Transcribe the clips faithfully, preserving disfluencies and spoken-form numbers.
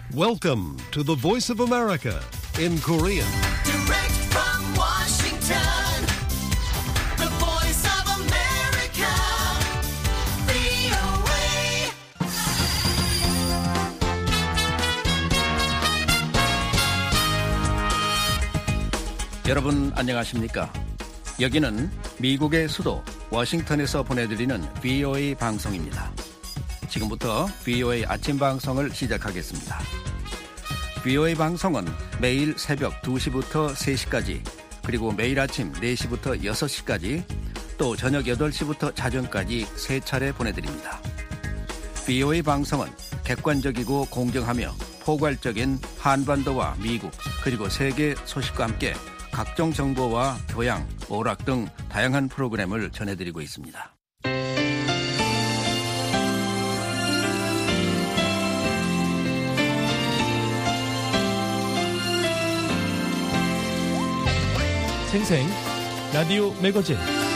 Welcome to the Voice of America in Korean. Direct from Washington, the Voice of America, 브이오에이. 여러분 안녕하십니까? 여기는 미국의 수도 워싱턴에서 보내드리는 브이오에이 방송입니다. 지금부터 브이오에이 아침 방송을 시작하겠습니다. 브이오에이 방송은 매일 새벽 두 시부터 세 시까지, 그리고 매일 아침 네 시부터 여섯 시까지, 또 저녁 여덟 시부터 자정까지 세 차례 보내드립니다. 브이오에이 방송은 객관적이고 공정하며 포괄적인 한반도와 미국 그리고 세계 소식과 함께 각종 정보와 교양, 오락 등 다양한 프로그램을 전해드리고 있습니다. 생생 라디오 매거진.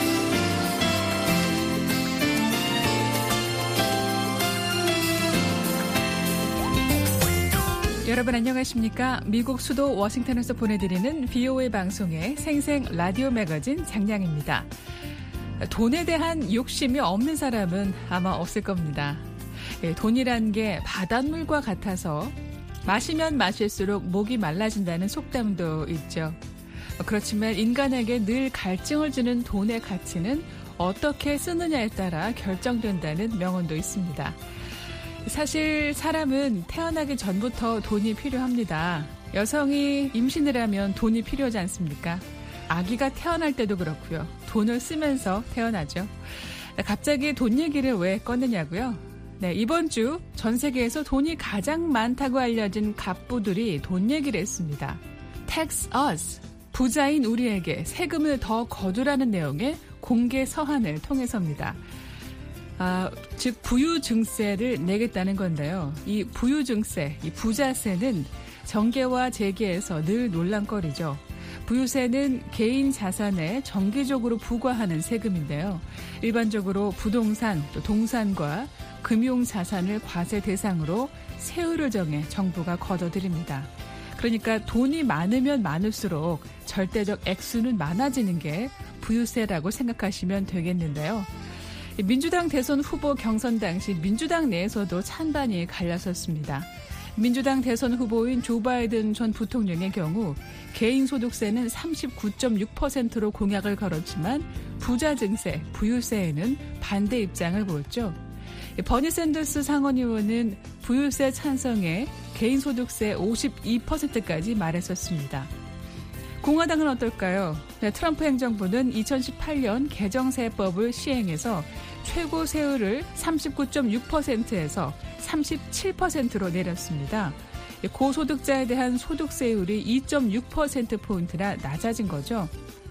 여러분 안녕하십니까? 미국 수도 워싱턴에서 보내드리는 브이오에이 방송의 생생 라디오 매거진 장량입니다. 돈에 대한 욕심이 없는 사람은 아마 없을 겁니다. 돈이란 게 바닷물과 같아서 마시면 마실수록 목이 말라진다는 속담도 있죠. 그렇지만 인간에게 늘 갈증을 주는 돈의 가치는 어떻게 쓰느냐에 따라 결정된다는 명언도 있습니다. 사실 사람은 태어나기 전부터 돈이 필요합니다. 여성이 임신을 하면 돈이 필요하지 않습니까? 아기가 태어날 때도 그렇고요. 돈을 쓰면서 태어나죠. 갑자기 돈 얘기를 왜 꺼내냐고요? 네, 이번 주 전 세계에서 돈이 가장 많다고 알려진 갑부들이 돈 얘기를 했습니다. Tax us. 부자인 우리에게 세금을 더 거두라는 내용의 공개 서한을 통해서입니다. 아, 즉 부유증세를 내겠다는 건데요. 이 부유증세, 이 부자세는 정계와 재계에서 늘 논란거리죠. 부유세는 개인 자산에 정기적으로 부과하는 세금인데요. 일반적으로 부동산, 또 동산과 금융자산을 과세 대상으로 세율을 정해 정부가 걷어들입니다. 그러니까 돈이 많으면 많을수록 절대적 액수는 많아지는 게 부유세라고 생각하시면 되겠는데요. 민주당 대선 후보 경선 당시 민주당 내에서도 찬반이 갈렸었습니다. 민주당 대선 후보인 조 바이든 전 부통령의 경우 개인소득세는 삼십구 점 육 퍼센트로 공약을 걸었지만 부자 증세, 부유세에는 반대 입장을 보였죠. 버니 샌더스 상원의원은 부유세 찬성에 개인소득세 오십이 퍼센트까지 말했었습니다. 공화당은 어떨까요? 네, 트럼프 행정부는 이천십팔 년 개정세법을 시행해서 최고 세율을 삼십구 점 육 퍼센트에서 삼십칠 퍼센트로 내렸습니다. 고소득자에 대한 소득세율이 이 점 육 퍼센트포인트나 낮아진 거죠.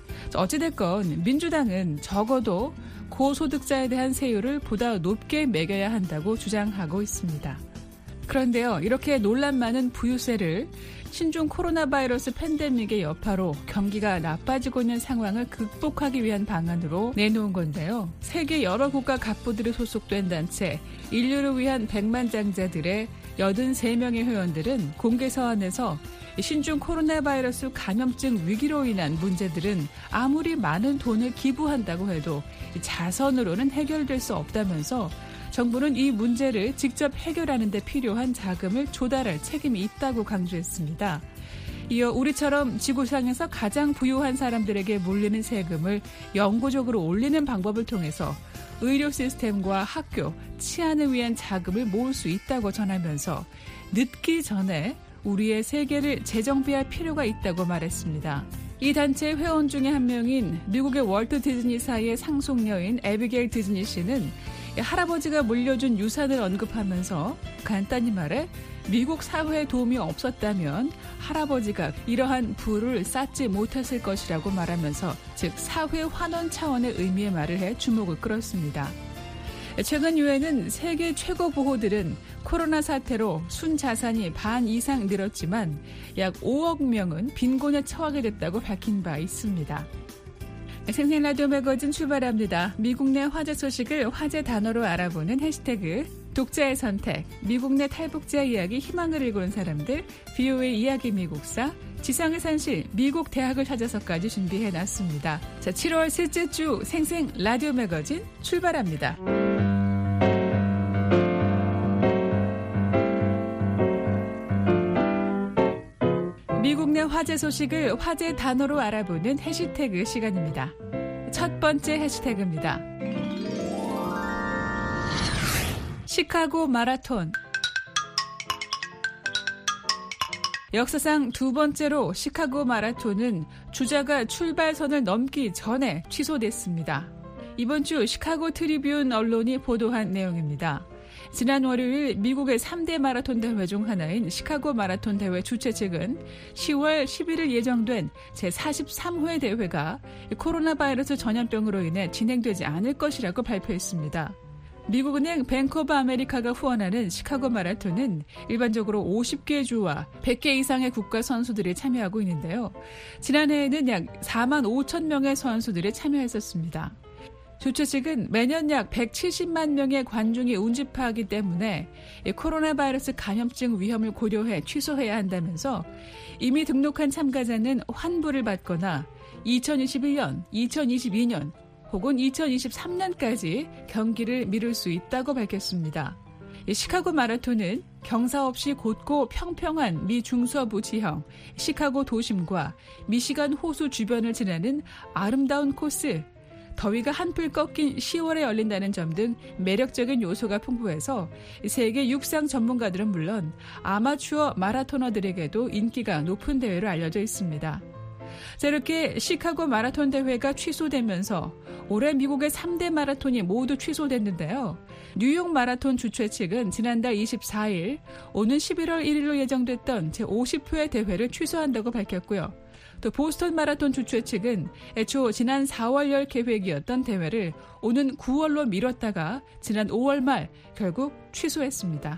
어찌됐건 민주당은 적어도 고소득자에 대한 세율을 보다 높게 매겨야 한다고 주장하고 있습니다. 그런데요, 이렇게 논란 많은 부유세를 신종 코로나 바이러스 팬데믹의 여파로 경기가 나빠지고 있는 상황을 극복하기 위한 방안으로 내놓은 건데요. 세계 여러 국가 갑부들이 소속된 단체 인류를 위한 백만장자들의 여든세 명의 회원들은 공개 서한에서 신종 코로나 바이러스 감염증 위기로 인한 문제들은 아무리 많은 돈을 기부한다고 해도 자선으로는 해결될 수 없다면서 정부는 이 문제를 직접 해결하는 데 필요한 자금을 조달할 책임이 있다고 강조했습니다. 이어 우리처럼 지구상에서 가장 부유한 사람들에게 몰리는 세금을 영구적으로 올리는 방법을 통해서 의료 시스템과 학교, 치안을 위한 자금을 모을 수 있다고 전하면서 늦기 전에 우리의 세계를 재정비할 필요가 있다고 말했습니다. 이 단체 회원 중에 한 명인 미국의 월트 디즈니사의 상속녀인 애비게일 디즈니 씨는 할아버지가 물려준 유산을 언급하면서 간단히 말해 미국 사회에 도움이 없었다면 할아버지가 이러한 부를 쌓지 못했을 것이라고 말하면서 즉 사회 환원 차원의 의미의 말을 해 주목을 끌었습니다. 최근 유엔은 세계 최고 부호들은 코로나 사태로 순자산이 반 이상 늘었지만 약 오억 명은 빈곤에 처하게 됐다고 밝힌 바 있습니다. 생생 라디오 매거진 출발합니다. 미국 내 화제 소식을 화제 단어로 알아보는 해시태그 독자의 선택, 미국 내 탈북자 이야기 희망을 일구는 사람들, 비오에이 이야기 미국사, 지상의 산실, 미국 대학을 찾아서까지 준비해놨습니다. 자, 칠월 셋째 주 생생 라디오 매거진 출발합니다. 미국 내 화제 소식을 화제 단어로 알아보는 해시태그 시간입니다. 첫 번째 해시태그입니다. 시카고 마라톤. 역사상 두 번째로 시카고 마라톤은 주자가 출발선을 넘기 전에 취소됐습니다. 이번 주 시카고 트리뷴 언론이 보도한 내용입니다. 지난 월요일 미국의 삼 대 마라톤 대회 중 하나인 시카고 마라톤 대회 주최 측은 시월 십일일 예정된 제사십삼 회 대회가 코로나 바이러스 전염병으로 인해 진행되지 않을 것이라고 발표했습니다. 미국은행 뱅크 오브 아메리카가 후원하는 시카고 마라톤은 일반적으로 오십 개 주와 백 개 이상의 국가 선수들이 참여하고 있는데요. 지난해에는 약 사만 오천 명의 선수들이 참여했었습니다. 주최 측은 매년 약 백칠십만 명의 관중이 운집하기 때문에 코로나 바이러스 감염증 위험을 고려해 취소해야 한다면서 이미 등록한 참가자는 환불을 받거나 이천이십일 년, 이천이십이 년 혹은 이천이십삼 년까지 경기를 미룰 수 있다고 밝혔습니다. 시카고 마라톤은 경사 없이 곧고 평평한 미 중서부 지형 시카고 도심과 미시간 호수 주변을 지나는 아름다운 코스, 더위가 한풀 꺾인 시월에 열린다는 점 등 매력적인 요소가 풍부해서 세계 육상 전문가들은 물론 아마추어 마라토너들에게도 인기가 높은 대회로 알려져 있습니다. 자, 이렇게 시카고 마라톤 대회가 취소되면서 올해 미국의 삼 대 마라톤이 모두 취소됐는데요. 뉴욕 마라톤 주최 측은 지난달 이십사일, 오는 십일월 일일로 예정됐던 제오십 회 대회를 취소한다고 밝혔고요. 또 보스턴 마라톤 주최 측은 애초 지난 사월 열 계획이었던 대회를 오는 구월로 미뤘다가 지난 오월 말 결국 취소했습니다.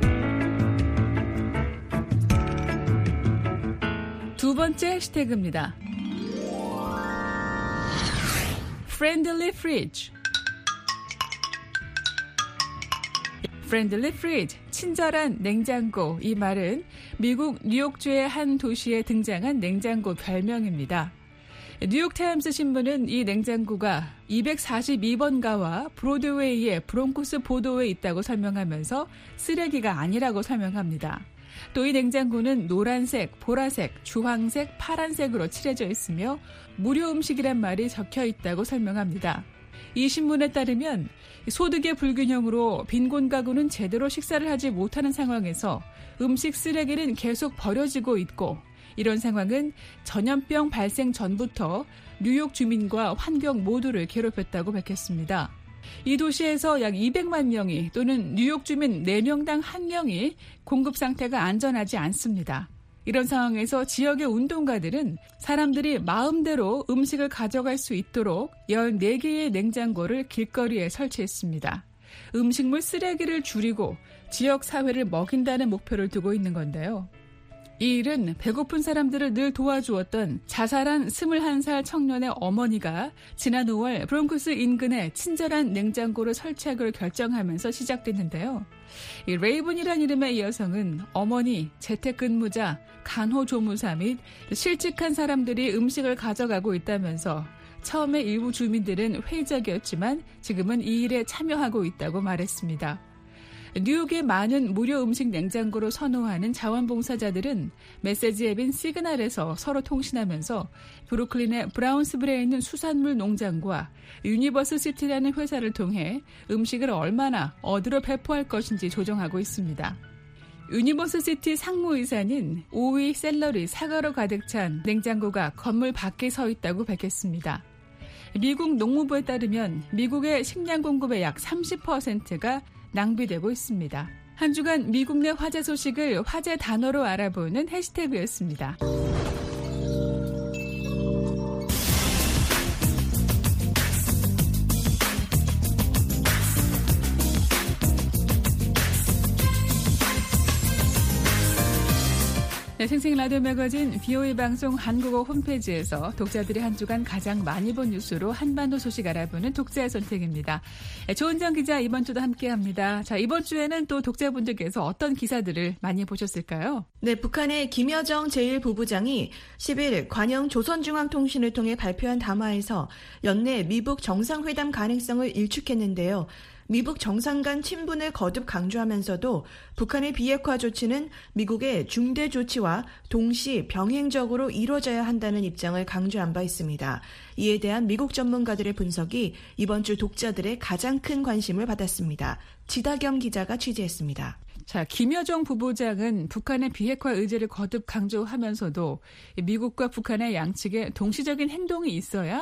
두 번째 해시태그입니다. Friendly Fridge. Friendly Fridge, 친절한 냉장고. 이 말은 미국 뉴욕주의 한 도시에 등장한 냉장고 별명입니다. 뉴욕타임스 신문은 이 냉장고가 이백사십이 번가와 브로드웨이의 브롱코스 보도에 있다고 설명하면서 쓰레기가 아니라고 설명합니다. 또 이 냉장고는 노란색, 보라색, 주황색, 파란색으로 칠해져 있으며 무료 음식이란 말이 적혀 있다고 설명합니다. 이 신문에 따르면 소득의 불균형으로 빈곤 가구는 제대로 식사를 하지 못하는 상황에서 음식 쓰레기는 계속 버려지고 있고, 이런 상황은 전염병 발생 전부터 뉴욕 주민과 환경 모두를 괴롭혔다고 밝혔습니다. 이 도시에서 약 이백만 명이 또는 뉴욕 주민 네 명당 한 명이 공급 상태가 안전하지 않습니다. 이런 상황에서 지역의 운동가들은 사람들이 마음대로 음식을 가져갈 수 있도록 열네 개의 냉장고를 길거리에 설치했습니다. 음식물 쓰레기를 줄이고 지역 사회를 먹인다는 목표를 두고 있는 건데요. 이 일은 배고픈 사람들을 늘 도와주었던 자살한 스물한 살 청년의 어머니가 지난 오월 브롱코스 인근에 친절한 냉장고를 설치하기로 결정하면서 시작됐는데요. 이 레이븐이란 이름의 이 여성은 어머니, 재택근무자, 간호조무사 및 실직한 사람들이 음식을 가져가고 있다면서 처음에 일부 주민들은 회의적이었지만 지금은 이 일에 참여하고 있다고 말했습니다. 뉴욕의 많은 무료 음식 냉장고로 선호하는 자원봉사자들은 메시지 앱인 시그널에서 서로 통신하면서 브루클린의 브라운스빌에 있는 수산물 농장과 유니버스 시티라는 회사를 통해 음식을 얼마나 어디로 배포할 것인지 조정하고 있습니다. 유니버스 시티 상무이사는 오이, 샐러리, 사과로 가득 찬 냉장고가 건물 밖에 서 있다고 밝혔습니다. 미국 농무부에 따르면 미국의 식량 공급의 약 삼십 퍼센트가 낭비되고 있습니다. 한 주간 미국 내 화제 소식을 화제 단어로 알아보는 해시태그였습니다. 네, 생생 라디오 매거진 비오이 방송 한국어 홈페이지에서 독자들이 한 주간 가장 많이 본 뉴스로 한반도 소식 알아보는 독자의 선택입니다. 네, 조은정 기자 이번 주도 함께합니다. 자, 이번 주에는 또 독자분들께서 어떤 기사들을 많이 보셨을까요? 네, 북한의 김여정 제일 부부장이 십일 관영 조선중앙통신을 통해 발표한 담화에서 연내 미북 정상회담 가능성을 일축했는데요. 미북 정상 간 친분을 거듭 강조하면서도 북한의 비핵화 조치는 미국의 중대 조치와 동시 병행적으로 이루어져야 한다는 입장을 강조한 바 있습니다. 이에 대한 미국 전문가들의 분석이 이번 주 독자들의 가장 큰 관심을 받았습니다. 지다겸 기자가 취재했습니다. 자, 김여정 부부장은 북한의 비핵화 의지를 거듭 강조하면서도 미국과 북한의 양측의 동시적인 행동이 있어야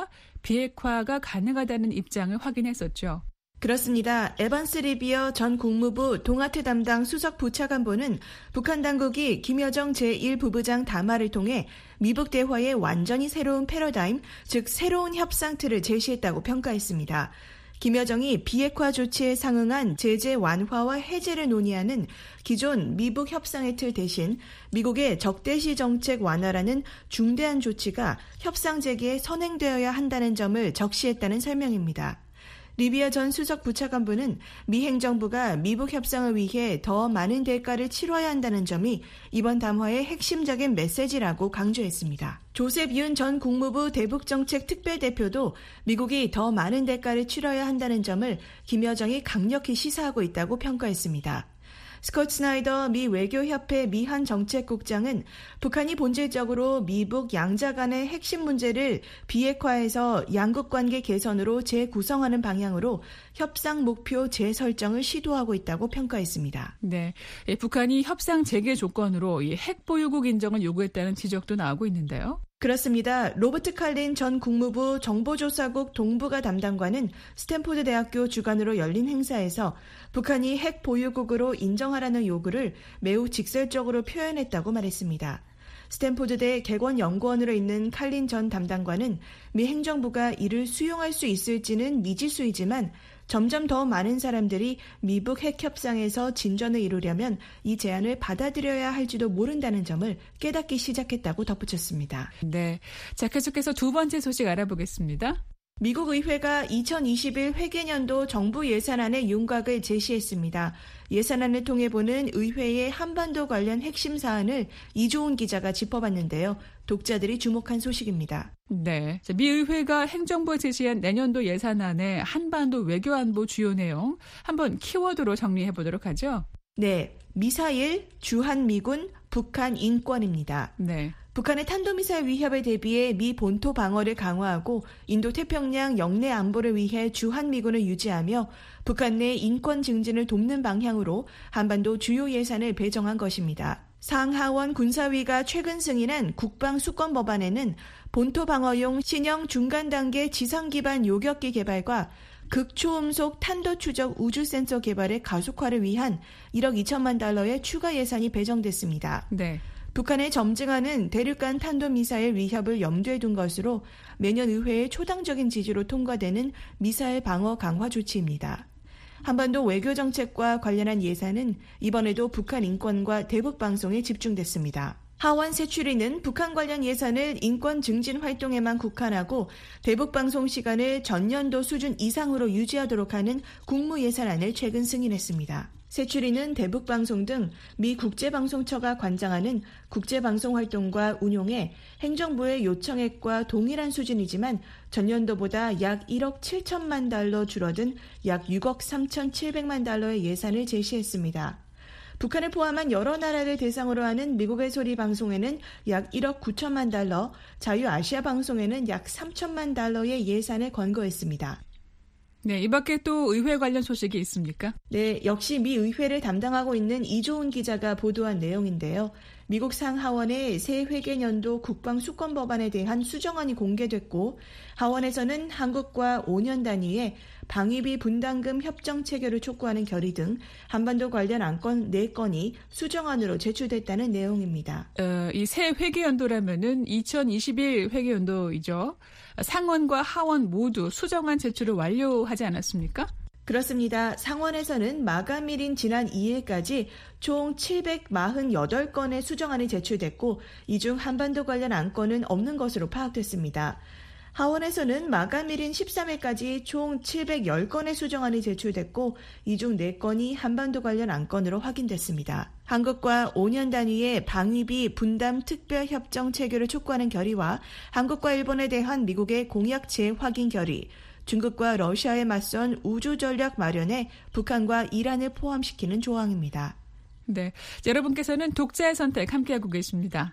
비핵화가 가능하다는 입장을 확인했었죠. 그렇습니다. 에반스 리비어 전 국무부 동아태 담당 수석 부차관보는 북한 당국이 김여정 제일 부부장 담화를 통해 미북 대화의 완전히 새로운 패러다임, 즉 새로운 협상 틀을 제시했다고 평가했습니다. 김여정이 비핵화 조치에 상응한 제재 완화와 해제를 논의하는 기존 미북 협상의 틀 대신 미국의 적대시 정책 완화라는 중대한 조치가 협상 재개에 선행되어야 한다는 점을 적시했다는 설명입니다. 리비아 전 수석 부차관보는 미 행정부가 미북 협상을 위해 더 많은 대가를 치러야 한다는 점이 이번 담화의 핵심적인 메시지라고 강조했습니다. 조셉 윤 전 국무부 대북정책 특별대표도 미국이 더 많은 대가를 치러야 한다는 점을 김여정이 강력히 시사하고 있다고 평가했습니다. 스콧 스나이더 미 외교협회 미한 정책국장은 북한이 본질적으로 미북 양자 간의 핵심 문제를 비핵화해서 양국 관계 개선으로 재구성하는 방향으로 협상 목표 재설정을 시도하고 있다고 평가했습니다. 네, 북한이 협상 재개 조건으로 이 핵 보유국 인정을 요구했다는 지적도 나오고 있는데요. 그렇습니다. 로버트 칼린 전 국무부 정보조사국 동북아 담당관은 스탠포드 대학교 주관으로 열린 행사에서 북한이 핵 보유국으로 인정하라는 요구를 매우 직설적으로 표현했다고 말했습니다. 스탠포드대 객원연구원으로 있는 칼린 전 담당관은 미 행정부가 이를 수용할 수 있을지는 미지수이지만 점점 더 많은 사람들이 미북 핵 협상에서 진전을 이루려면 이 제안을 받아들여야 할지도 모른다는 점을 깨닫기 시작했다고 덧붙였습니다. 네, 자, 계속해서 두 번째 소식 알아보겠습니다. 미국 의회가 이천이십일 회계년도 정부 예산안의 윤곽을 제시했습니다. 예산안을 통해 보는 의회의 한반도 관련 핵심 사안을 이조은 기자가 짚어봤는데요. 독자들이 주목한 소식입니다. 네, 미 의회가 행정부에 제시한 내년도 예산안의 한반도 외교안보 주요 내용 한번 키워드로 정리해보도록 하죠. 네, 미사일, 주한미군, 북한 인권입니다. 네. 북한의 탄도미사일 위협에 대비해 미 본토 방어를 강화하고 인도태평양 영내 안보를 위해 주한미군을 유지하며 북한 내 인권 증진을 돕는 방향으로 한반도 주요 예산을 배정한 것입니다. 상하원 군사위가 최근 승인한 국방수권 법안에는 본토 방어용 신형 중간 단계 지상 기반 요격기 개발과 극초음속 탄도 추적 우주 센서 개발의 가속화를 위한 일억 이천만 달러의 추가 예산이 배정됐습니다. 네. 북한의 점증하는 대륙간 탄도미사일 위협을 염두에 둔 것으로 매년 의회의 초당적인 지지로 통과되는 미사일 방어 강화 조치입니다. 한반도 외교정책과 관련한 예산은 이번에도 북한 인권과 대북방송에 집중됐습니다. 하원 새추리는 북한 관련 예산을 인권 증진 활동에만 국한하고 대북방송 시간을 전년도 수준 이상으로 유지하도록 하는 국무예산안을 최근 승인했습니다. 새추리는 대북방송 등 미 국제방송처가 관장하는 국제방송활동과 운용에 행정부의 요청액과 동일한 수준이지만 전년도보다 약 일억 칠천만 달러 줄어든 약 육억 삼천칠백만 달러의 예산을 제시했습니다. 북한을 포함한 여러 나라를 대상으로 하는 미국의 소리 방송에는 약 일억 구천만 달러, 자유아시아 방송에는 약 삼천만 달러의 예산을 권고했습니다. 네, 이 밖에 또 의회 관련 소식이 있습니까? 네, 역시 미 의회를 담당하고 있는 이조은 기자가 보도한 내용인데요. 미국 상하원의 새 회계년도 국방수권 법안에 대한 수정안이 공개됐고 하원에서는 한국과 오 년 단위의 방위비 분담금 협정 체결을 촉구하는 결의 등 한반도 관련 안건 네 건이 수정안으로 제출됐다는 내용입니다. 어, 이 새 회계연도라면은 이천이십일 회계연도이죠. 상원과 하원 모두 수정안 제출을 완료하지 않았습니까? 그렇습니다. 상원에서는 마감일인 지난 이 일까지 총 칠백사십팔 건의 수정안이 제출됐고 이 중 한반도 관련 안건은 없는 것으로 파악됐습니다. 하원에서는 마감일인 십삼 일까지 총 칠백십 건의 수정안이 제출됐고 이 중 네 건이 한반도 관련 안건으로 확인됐습니다. 한국과 오 년 단위의 방위비 분담 특별협정 체결을 촉구하는 결의와 한국과 일본에 대한 미국의 공약 재확인 결의, 중국과 러시아에 맞선 우주전략 마련에 북한과 이란을 포함시키는 조항입니다. 네, 여러분께서는 독자의 선택 함께하고 계십니다.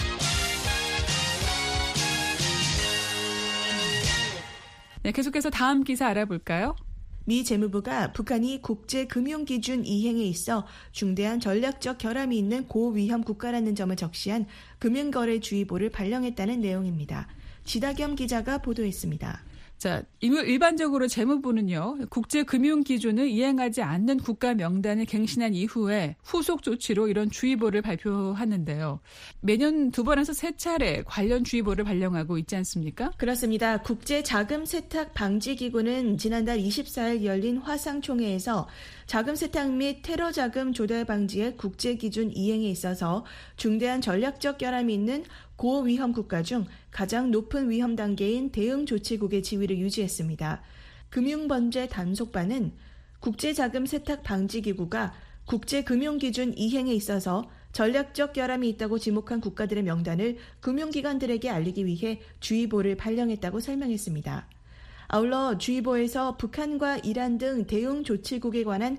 네, 계속해서 다음 기사 알아볼까요? 미 재무부가 북한이 국제금융기준 이행에 있어 중대한 전략적 결함이 있는 고위험 국가라는 점을 적시한 금융거래주의보를 발령했다는 내용입니다. 지다겸 기자가 보도했습니다. 자, 일반적으로 재무부는요, 국제금융기준을 이행하지 않는 국가 명단을 갱신한 이후에 후속 조치로 이런 주의보를 발표하는데요. 매년 두 번에서 세 차례 관련 주의보를 발령하고 있지 않습니까? 그렇습니다. 국제자금세탁방지기구는 지난달 이십사 일 열린 화상총회에서 자금세탁 및 테러 자금 조달 방지의 국제기준 이행에 있어서 중대한 전략적 결함이 있는 고위험 국가 중 가장 높은 위험 단계인 대응조치국의 지위를 유지했습니다. 금융범죄 단속반은 국제자금세탁방지기구가 국제금융기준 이행에 있어서 전략적 결함이 있다고 지목한 국가들의 명단을 금융기관들에게 알리기 위해 주의보를 발령했다고 설명했습니다. 아울러 주의보에서 북한과 이란 등 대응조치국에 관한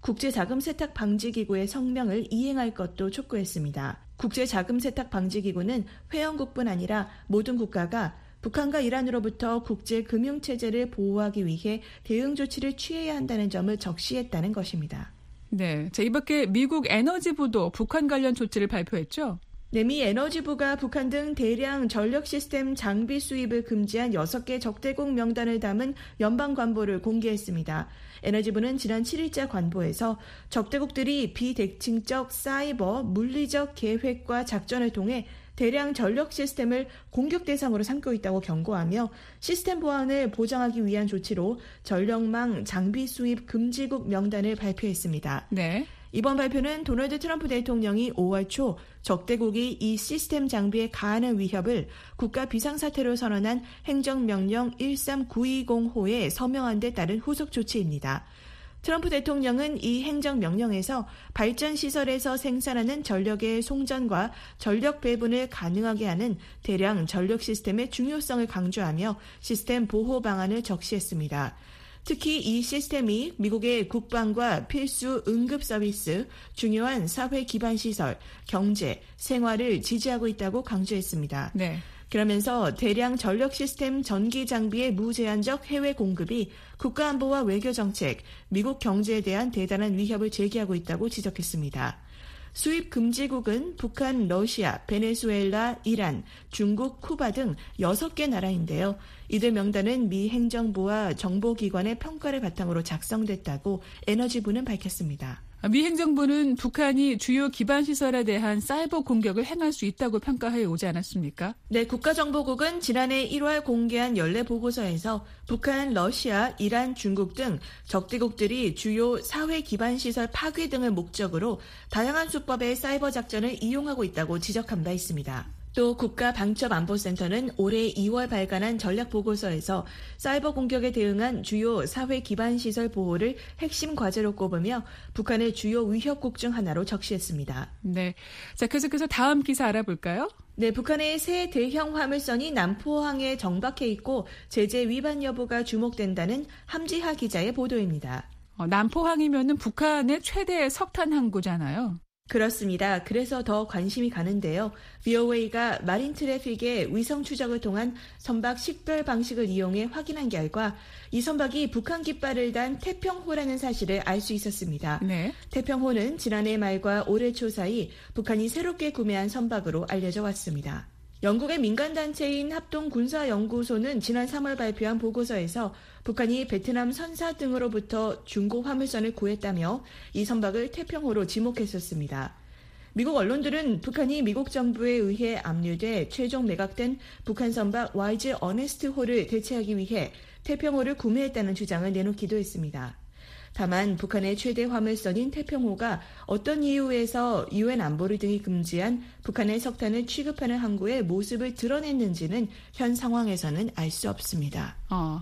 국제자금세탁방지기구의 성명을 이행할 것도 촉구했습니다. 국제자금세탁방지기구는 회원국뿐 아니라 모든 국가가 북한과 이란으로부터 국제금융체제를 보호하기 위해 대응조치를 취해야 한다는 점을 적시했다는 것입니다. 네, 자, 이밖에 미국 에너지부도 북한 관련 조치를 발표했죠? 네, 미 에너지부가 북한 등 대량 전력 시스템 장비 수입을 금지한 여섯 개 적대국 명단을 담은 연방관보를 공개했습니다. 에너지부는 지난 칠 일자 관보에서 적대국들이 비대칭적 사이버 물리적 계획과 작전을 통해 대량 전력 시스템을 공격 대상으로 삼고 있다고 경고하며 시스템 보안을 보장하기 위한 조치로 전력망 장비 수입 금지국 명단을 발표했습니다. 네. 이번 발표는 도널드 트럼프 대통령이 오월 초 적대국이 이 시스템 장비에 가하는 위협을 국가 비상사태로 선언한 행정명령 일삼구이공호에 서명한 데 따른 후속 조치입니다. 트럼프 대통령은 이 행정명령에서 발전시설에서 생산하는 전력의 송전과 전력 배분을 가능하게 하는 대량 전력 시스템의 중요성을 강조하며 시스템 보호 방안을 적시했습니다. 특히 이 시스템이 미국의 국방과 필수 응급 서비스, 중요한 사회 기반 시설, 경제, 생활을 지지하고 있다고 강조했습니다. 네. 그러면서 대량 전력 시스템 전기 장비의 무제한적 해외 공급이 국가안보와 외교정책, 미국 경제에 대한 대단한 위협을 제기하고 있다고 지적했습니다. 수입 금지국은 북한, 러시아, 베네수엘라, 이란, 중국, 쿠바 등 여섯 개 나라인데요. 이들 명단은 미 행정부와 정보기관의 평가를 바탕으로 작성됐다고 에너지부는 밝혔습니다. 미 행정부는 북한이 주요 기반시설에 대한 사이버 공격을 행할 수 있다고 평가해 오지 않았습니까? 네, 국가정보국은 지난해 일월 공개한 연례 보고서에서 북한, 러시아, 이란, 중국 등 적대국들이 주요 사회 기반시설 파괴 등을 목적으로 다양한 수법의 사이버 작전을 이용하고 있다고 지적한 바 있습니다. 또 국가방첩안보센터는 올해 이월 발간한 전략보고서에서 사이버 공격에 대응한 주요 사회 기반시설 보호를 핵심 과제로 꼽으며 북한의 주요 위협국 중 하나로 적시했습니다. 네, 자, 계속해서 다음 기사 알아볼까요? 네, 북한의 새 대형 화물선이 남포항에 정박해 있고 제재 위반 여부가 주목된다는 함지하 기자의 보도입니다. 어, 남포항이면은 북한의 최대 석탄 항구잖아요. 그렇습니다. 그래서 더 관심이 가는데요. 브이오에이가 마린 트래픽의 위성 추적을 통한 선박 식별 방식을 이용해 확인한 결과 이 선박이 북한 깃발을 단 태평호라는 사실을 알 수 있었습니다. 네. 태평호는 지난해 말과 올해 초 사이 북한이 새롭게 구매한 선박으로 알려져 왔습니다. 영국의 민간단체인 합동군사연구소는 지난 삼월 발표한 보고서에서 북한이 베트남 선사 등으로부터 중고 화물선을 구했다며 이 선박을 태평호로 지목했었습니다. 미국 언론들은 북한이 미국 정부에 의해 압류돼 최종 매각된 북한 선박 와이즈 어네스트호를 대체하기 위해 태평호를 구매했다는 주장을 내놓기도 했습니다. 다만 북한의 최대 화물선인 태평호가 어떤 이유에서 유엔 안보리 등이 금지한 북한의 석탄을 취급하는 항구의 모습을 드러냈는지는 현 상황에서는 알 수 없습니다. 어.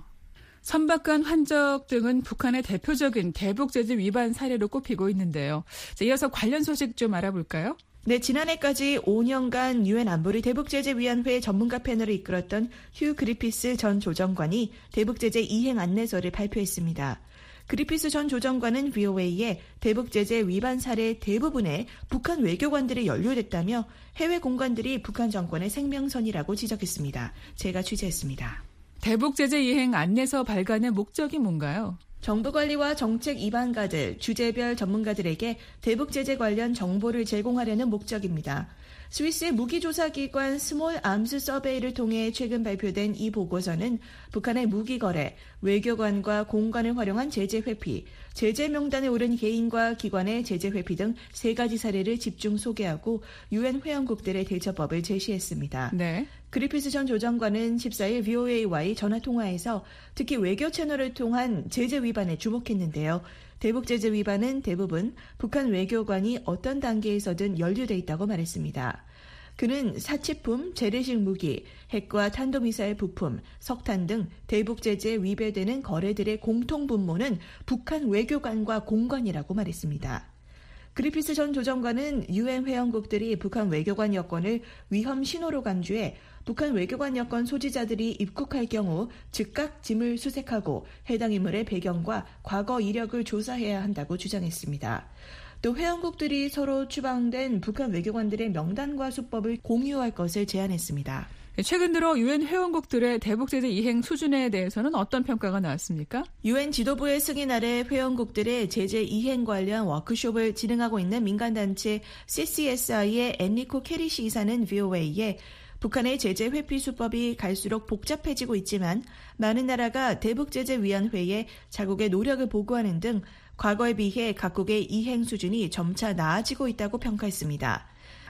선박간 환적 등은 북한의 대표적인 대북제재 위반 사례로 꼽히고 있는데요. 자, 이어서 관련 소식 좀 알아볼까요? 네, 지난해까지 오 년간 유엔 안보리 대북제재위원회 전문가 패널을 이끌었던 휴 그리피스 전 조정관이 대북제재 이행 안내서를 발표했습니다. 그리피스 전 조정관은 브이오에이에 대북제재 위반 사례 대부분에 북한 외교관들이 연루됐다며 해외 공관들이 북한 정권의 생명선이라고 지적했습니다. 제가 취재했습니다. 대북제재 이행 안내서 발간의 목적이 뭔가요? 정부 관리와 정책 입안가들, 주제별 전문가들에게 대북제재 관련 정보를 제공하려는 목적입니다. 스위스의 무기조사기관 스몰 암스 서베이를 통해 최근 발표된 이 보고서는 북한의 무기거래, 외교관과 공관을 활용한 제재 회피, 제재 명단에 오른 개인과 기관의 제재 회피 등 세 가지 사례를 집중 소개하고 유엔 회원국들의 대처법을 제시했습니다. 네. 그리피스 전 조정관은 십사일 브이오에이와의 전화통화에서 특히 외교 채널을 통한 제재 위반에 주목했는데요. 대북제재 위반은 대부분 북한 외교관이 어떤 단계에서든 연루돼 있다고 말했습니다. 그는 사치품, 재래식 무기, 핵과 탄도미사일 부품, 석탄 등 대북제재에 위배되는 거래들의 공통분모는 북한 외교관과 공관이라고 말했습니다. 그리피스 전 조정관은 유엔 회원국들이 북한 외교관 여건을 위험 신호로 간주해 북한 외교관 여건 소지자들이 입국할 경우 즉각 짐을 수색하고 해당 인물의 배경과 과거 이력을 조사해야 한다고 주장했습니다. 또 회원국들이 서로 추방된 북한 외교관들의 명단과 수법을 공유할 것을 제안했습니다. 최근 들어 유엔 회원국들의 대북제재 이행 수준에 대해서는 어떤 평가가 나왔습니까? 유엔 지도부의 승인 아래 회원국들의 제재 이행 관련 워크숍을 진행하고 있는 민간단체 씨씨에스아이의 엔리코 캐리시 이사는 브이오에이에 북한의 제재 회피 수법이 갈수록 복잡해지고 있지만 많은 나라가 대북제재위원회에 자국의 노력을 보고하는 등 과거에 비해 각국의 이행 수준이 점차 나아지고 있다고 평가했습니다.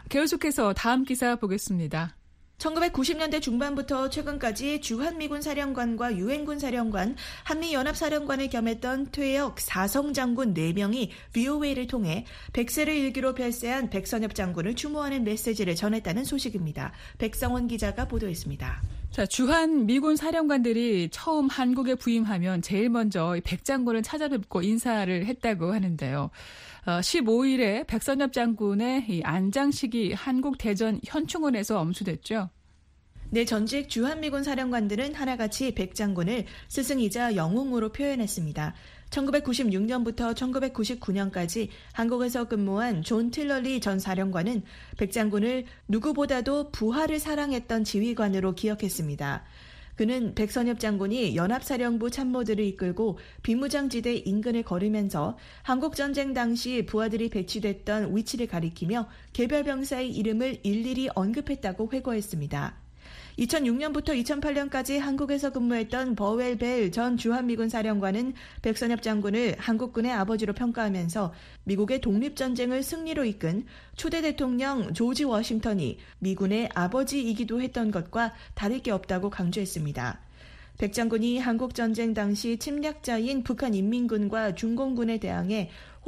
계속해서 다음 기사 보겠습니다. 천구백구십 년대 중반부터 최근까지 주한미군 사령관과 유엔군 사령관, 한미연합사령관을 겸했던 퇴역 사성 장군 네 명이 브이오에이를 통해 백세를 일기로 별세한 백선엽 장군을 추모하는 메시지를 전했다는 소식입니다. 백성원 기자가 보도했습니다. 자, 주한 미군 사령관들이 처음 한국에 부임하면 제일 먼저 백 장군을 찾아뵙고 인사를 했다고 하는데요. 어, 십오일에 백선엽 장군의 이 안장식이 한국 대전 현충원에서 엄수됐죠. 네, 전직 주한미군 사령관들은 하나같이 백 장군을 스승이자 영웅으로 표현했습니다. 천구백구십육 년부터 천구백구십구 년까지 한국에서 근무한 존 틸러리 전 사령관은 백 장군을 누구보다도 부하를 사랑했던 지휘관으로 기억했습니다. 그는 백선엽 장군이 연합사령부 참모들을 이끌고 비무장지대 인근을 걸으면서 한국전쟁 당시 부하들이 배치됐던 위치를 가리키며 개별 병사의 이름을 일일이 언급했다고 회고했습니다. 이천육 년부터 이천팔 년까지 한국에서 근무했던 버웰 벨 전 주한미군 사령관은 백선엽 장군을 한국군의 아버지로 평가하면서 미국의 독립전쟁을 승리로 이끈 초대 대통령 조지 워싱턴이 미군의 아버지이기도 했던 것과 다를 게 없다고 강조했습니다. 백 장군이 한국전쟁 당시 침략자인 북한인민군과 중공군에 대항해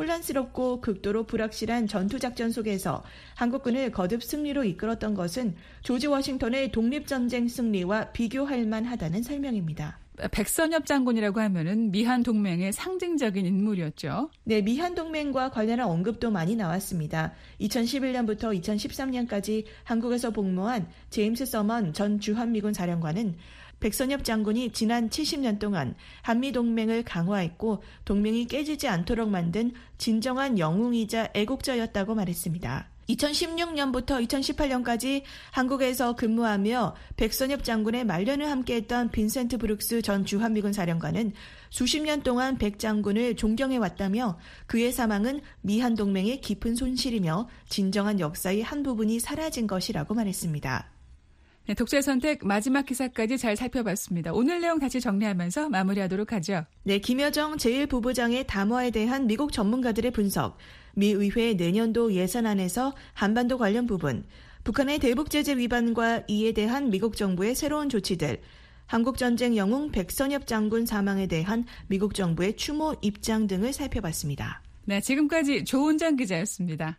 혼란스럽고 극도로 불확실한 전투작전 속에서 한국군을 거듭 승리로 이끌었던 것은 조지 워싱턴의 독립전쟁 승리와 비교할 만하다는 설명입니다. 백선엽 장군이라고 하면은 미한 동맹의 상징적인 인물이었죠. 네, 미한 동맹과 관련한 언급도 많이 나왔습니다. 이천십일 년부터 이천십삼 년까지 한국에서 복무한 제임스 서먼 전 주한미군 사령관은 백선엽 장군이 지난 칠십 년 동안 한미동맹을 강화했고 동맹이 깨지지 않도록 만든 진정한 영웅이자 애국자였다고 말했습니다. 이천십육 년부터 이천십팔 년까지 한국에서 근무하며 백선엽 장군의 말년을 함께했던 빈센트 브룩스 전 주한미군 사령관은 수십 년 동안 백 장군을 존경해왔다며 그의 사망은 미한동맹의 깊은 손실이며 진정한 역사의 한 부분이 사라진 것이라고 말했습니다. 네, 독자의 선택 마지막 기사까지 잘 살펴봤습니다. 오늘 내용 다시 정리하면서 마무리하도록 하죠. 네, 김여정 제일 부부장의 담화에 대한 미국 전문가들의 분석, 미 의회 내년도 예산안에서 한반도 관련 부분, 북한의 대북제재 위반과 이에 대한 미국 정부의 새로운 조치들, 한국전쟁 영웅 백선엽 장군 사망에 대한 미국 정부의 추모 입장 등을 살펴봤습니다. 네, 지금까지 조은정 기자였습니다.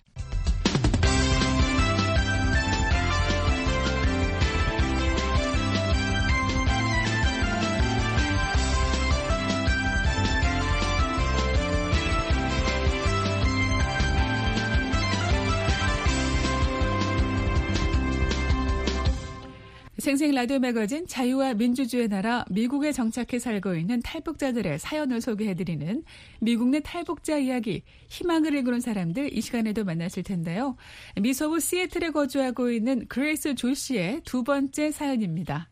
생생 라디오 매거진 자유와 민주주의의 나라 미국에 정착해 살고 있는 탈북자들의 사연을 소개해드리는 미국 내 탈북자 이야기, 희망을 이루는 사람들 이 시간에도 만나실 텐데요. 미서부 시애틀에 거주하고 있는 그레이스 조 씨의 두 번째 사연입니다.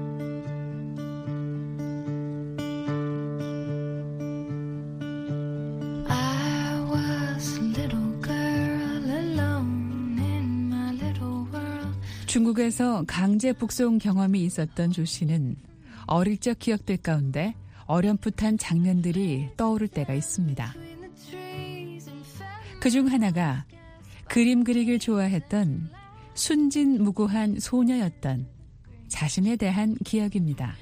중국에서 강제 북송 경험이 있었던 조 씨는 어릴 적 기억들 가운데 어렴풋한 장면들이 떠오를 때가 있습니다. 그중 하나가 그림 그리기를 좋아했던 순진무구한 소녀였던 자신에 대한 기억입니다.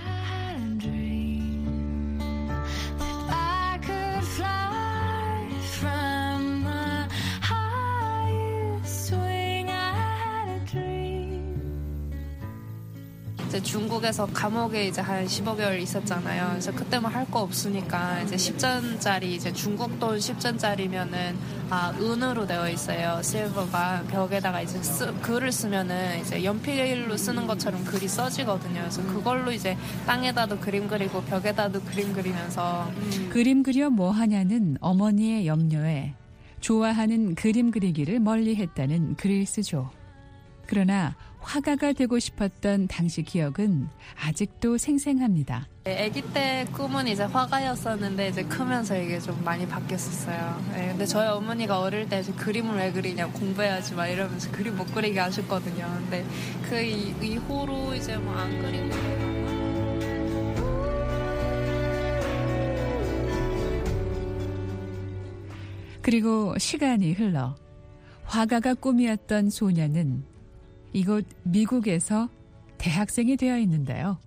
이제 중국에서 감옥에 이제 한 십오 개월 있었잖아요. 그래서 그때만 할 거 없으니까 이제 십 전짜리 이제 중국 돈 십 전짜리면은 아 은으로 되어 있어요. 실버가 벽에다가 이제 쓰, 글을 쓰면은 이제 연필로 쓰는 것처럼 글이 써지거든요. 그래서 그걸로 이제 땅에다도 그림 그리고 벽에다도 그림 그리면서 음. 그림 그려 뭐 하냐는 어머니의 염려에 좋아하는 그림 그리기를 멀리했다는 그레이스 조. 그러나 화가가 되고 싶었던 당시 기억은 아직도 생생합니다. 아기 때 꿈은 이제 화가였었는데 이제 크면서 이게 좀 많이 바뀌었었어요. 네, 근데 저희 어머니가 어릴 때 이제 그림을 왜 그리냐 공부해야지 막 이러면서 그림 못 그리게 하셨거든요. 근데 그 이후로 이제 뭐 안 그리고. 그리고 시간이 흘러 화가가 꿈이었던 소녀는 이곳 미국에서 대학생이 되어 있는데요.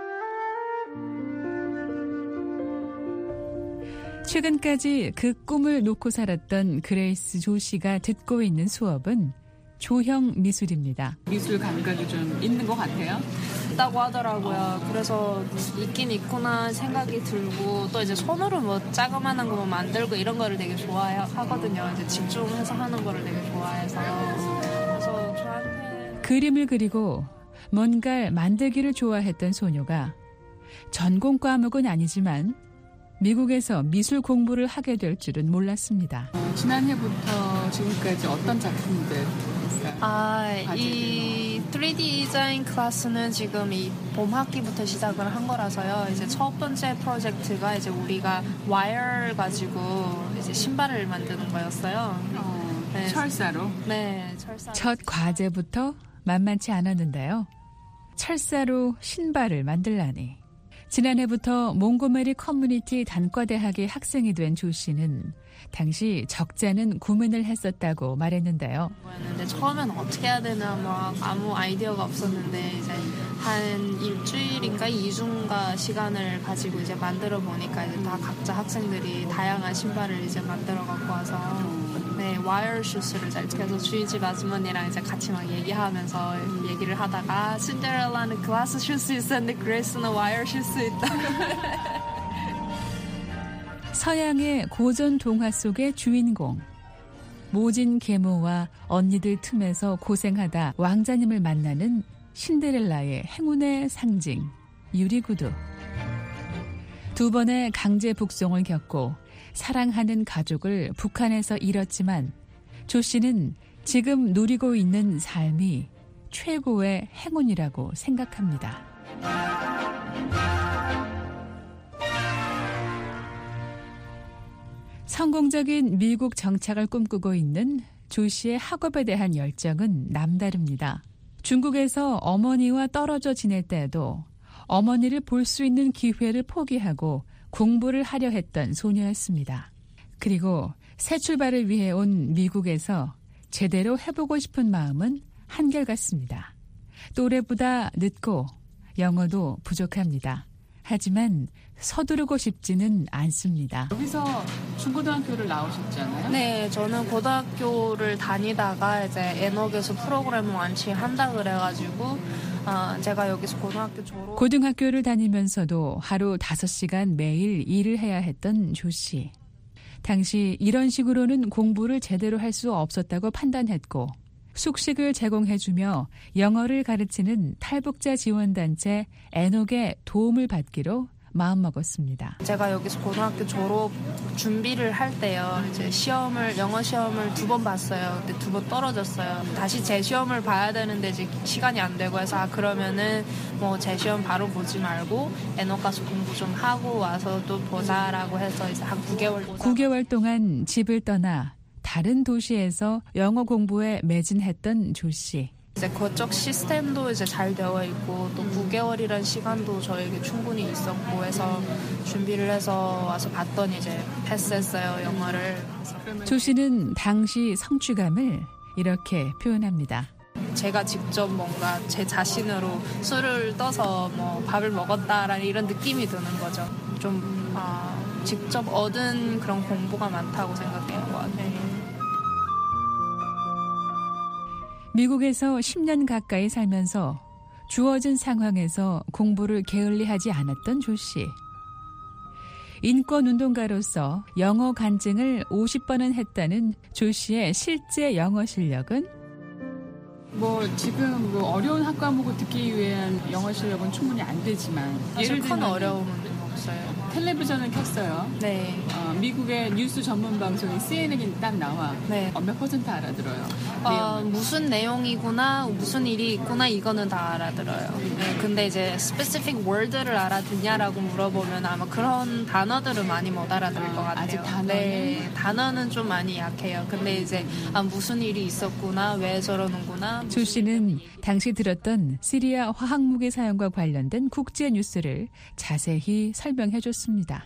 최근까지 그 꿈을 놓고 살았던 그레이스 조 씨가 듣고 있는 수업은 조형 미술입니다. 미술 감각이 좀 있는 것 같아요? 있다고 하더라고요. 그래서 있긴 있구나 생각이 들고 또 이제 손으로 뭐 자그마한 거 뭐 만들고 이런 거를 되게 좋아하거든요. 이제 집중해서 하는 거를 되게 좋아해서. 그래서 저한테 그림을 그리고 뭔가를 만들기를 좋아했던 소녀가 전공 과목은 아니지만 미국에서 미술 공부를 하게 될 줄은 몰랐습니다. 어, 지난해부터 지금까지 어떤 작품들 했어요? 아, 이 쓰리디 디자인 클래스는 지금 이 봄 학기부터 시작을 한 거라서요. 이제 첫 번째 프로젝트가 이제 우리가 와이어 가지고 이제 신발을 만드는 거였어요. 어, 네. 철사로? 네, 철사. 첫 과제부터 만만치 않았는데요. 철사로 신발을 만들라니. 지난해부터 몽고메리 커뮤니티 단과대학의 학생이 된 조 씨는 당시 적잖은 고민을 했었다고 말했는데요. 근데 처음엔 어떻게 해야 되나 막 아무 아이디어가 없었는데 이제 한 일주일인가 이주인가 시간을 가지고 이제 만들어 보니까 이제 다 각자 학생들이 다양한 신발을 이제 만들어 갖고 와서 네 와이어 슈스를 잘 그래서 주인집 아주머니랑 이제 같이 막 얘기하면서 얘기를 하다가 신데렐라는 글라스 슈스 있었는데 그레이스는 와이어 슈스 있다. 서양의 고전 동화 속의 주인공. 모진 계모와 언니들 틈에서 고생하다 왕자님을 만나는 신데렐라의 행운의 상징, 유리구두. 두 번의 강제 북송을 겪고 사랑하는 가족을 북한에서 잃었지만 조 씨는 지금 누리고 있는 삶이 최고의 행운이라고 생각합니다. 성공적인 미국 정착을 꿈꾸고 있는 조 씨의 학업에 대한 열정은 남다릅니다. 중국에서 어머니와 떨어져 지낼 때에도 어머니를 볼 수 있는 기회를 포기하고 공부를 하려 했던 소녀였습니다. 그리고 새 출발을 위해 온 미국에서 제대로 해보고 싶은 마음은 한결같습니다. 또래보다 늦고 영어도 부족합니다. 하지만 서두르고 싶지는 않습니다. 여기서 중고등학교를 나오셨잖아요. 네, 저는 고등학교를 다니다가 이제 에녹에서 프로그램을 완치한다 그래가지고 어, 제가 여기서 고등학교 졸업. 고등학교를 다니면서도 하루 다섯 시간 매일 일을 해야 했던 조 씨. 당시 이런 식으로는 공부를 제대로 할 수 없었다고 판단했고 숙식을 제공해주며 영어를 가르치는 탈북자 지원단체 에녹의 도움을 받기로 마음먹었습니다. 제가 여기서 고등학교 졸업 준비를 할 때요. 이제 시험을 영어 시험을 두 번 봤어요. 근데 두 번 떨어졌어요. 다시 재 시험을 봐야 되는데 이제 시간이 안 되고 해서 아 그러면은 뭐 재 시험 바로 보지 말고 에녹 가서 공부 좀 하고 와서 또 보자라고 해서 이제 한 구 개월 구 개월 동안 집을 떠나 다른 도시에서 영어 공부에 매진했던 조 씨. 이제 그쪽 시스템도 이제 잘 되어 있고 또 구 개월이라는 시간도 저에게 충분히 있었고 해서 준비를 해서 와서 봤더니 이제 패스했어요, 영어를. 조 씨는 당시 성취감을 이렇게 표현합니다. 제가 직접 뭔가 제 자신으로 술을 떠서 뭐 밥을 먹었다라는 이런 느낌이 드는 거죠. 좀 아, 직접 얻은 그런 공부가 많다고 생각해요. 네. 미국에서 십 년 가까이 살면서 주어진 상황에서 공부를 게을리하지 않았던 조 씨. 인권운동가로서 영어 간증을 오십 번은 했다는 조 씨의 실제 영어 실력은 뭐 지금 뭐 어려운 학과목을 듣기 위한 영어 실력은 충분히 안 되지만 사실 큰 어려움은 없어요. 텔레비전을 켰어요. 네. 어, 미국의 뉴스 전문 방송이 씨엔엔이 딱 나와. 네. 어, 몇 퍼센트 알아들어요? 어, 무슨 내용이구나, 무슨 일이 있구나 이거는 다 알아들어요. 네, 근데 이제 specific word를 알아듣냐라고 물어보면 아마 그런 단어들은 많이 못 알아들을 것 같아요. 아직 단어는? 네, 단어는 좀 많이 약해요. 근데 이제 아, 무슨 일이 있었구나, 왜 저러는구나. 조 씨는 당시 들었던 시리아 화학무기 사용과 관련된 국제 뉴스를 자세히 설명해 줬습니다.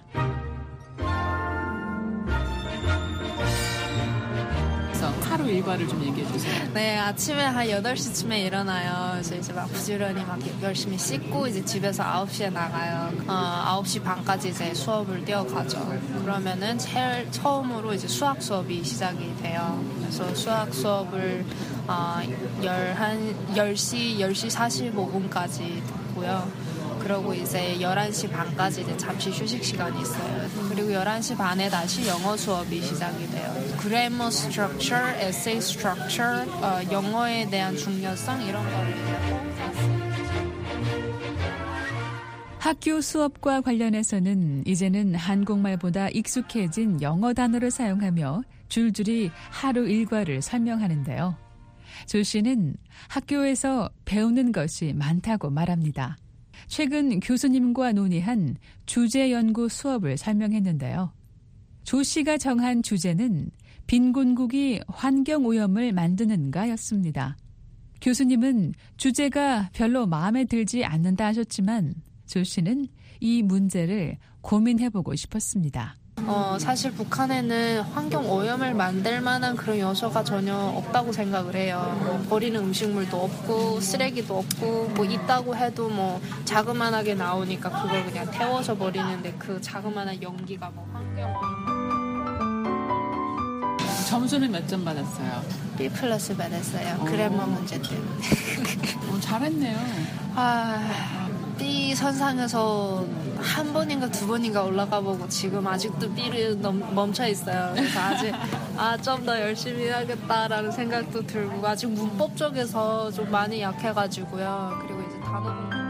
하루 일과를 좀 얘기해 주세요. 네, 아침에 한 여덟 시쯤에 일어나요. 그래서 이제 막 부지런히 막 열심히 씻고 이제 집에서 아홉 시에 나가요. 어, 아홉 시 반까지 이제 수업을 뛰어가죠. 그러면은 제일 처음으로 이제 수학 수업이 시작이 돼요. 그래서 수학 수업을 어, 열 시, 열 시 사십오 분까지 듣고요. 그리고 이제 열한 시 반까지 이제 잠시 휴식 시간이 있어요. 그리고 열한 시 반에 다시 영어 수업이 시작이 돼요. Grammar structure, essay structure, 어, 영어에 대한 중요성 이런 거를 학교 수업과 관련해서는 이제는 한국말보다 익숙해진 영어 단어를 사용하며 줄줄이 하루 일과를 설명하는데요. 조 씨는 학교에서 배우는 것이 많다고 말합니다. 최근 교수님과 논의한 주제 연구 수업을 설명했는데요. 조 씨가 정한 주제는 빈곤국이 환경오염을 만드는가였습니다. 교수님은 주제가 별로 마음에 들지 않는다 하셨지만 조 씨는 이 문제를 고민해보고 싶었습니다. 어, 사실 북한에는 환경 오염을 만들 만한 그런 요소가 전혀 없다고 생각을 해요. 뭐 버리는 음식물도 없고 쓰레기도 없고 뭐 있다고 해도 뭐 자그만하게 나오니까 그걸 그냥 태워서 버리는데 그 자그만한 연기가 뭐 환경 오염. 점수는 몇 점 받았어요? B 플러스 받았어요. 그래머 문제 때문에. 어, 잘했네요. 아, B 선상에서 한 번인가 두 번인가 올라가 보고 지금 아직도 B를 넘, 멈춰 있어요. 그래서 아직 아, 좀 더 열심히 해야겠다라는 생각도 들고 아직 문법 쪽에서 좀 많이 약해가지고요. 그리고 이제 단어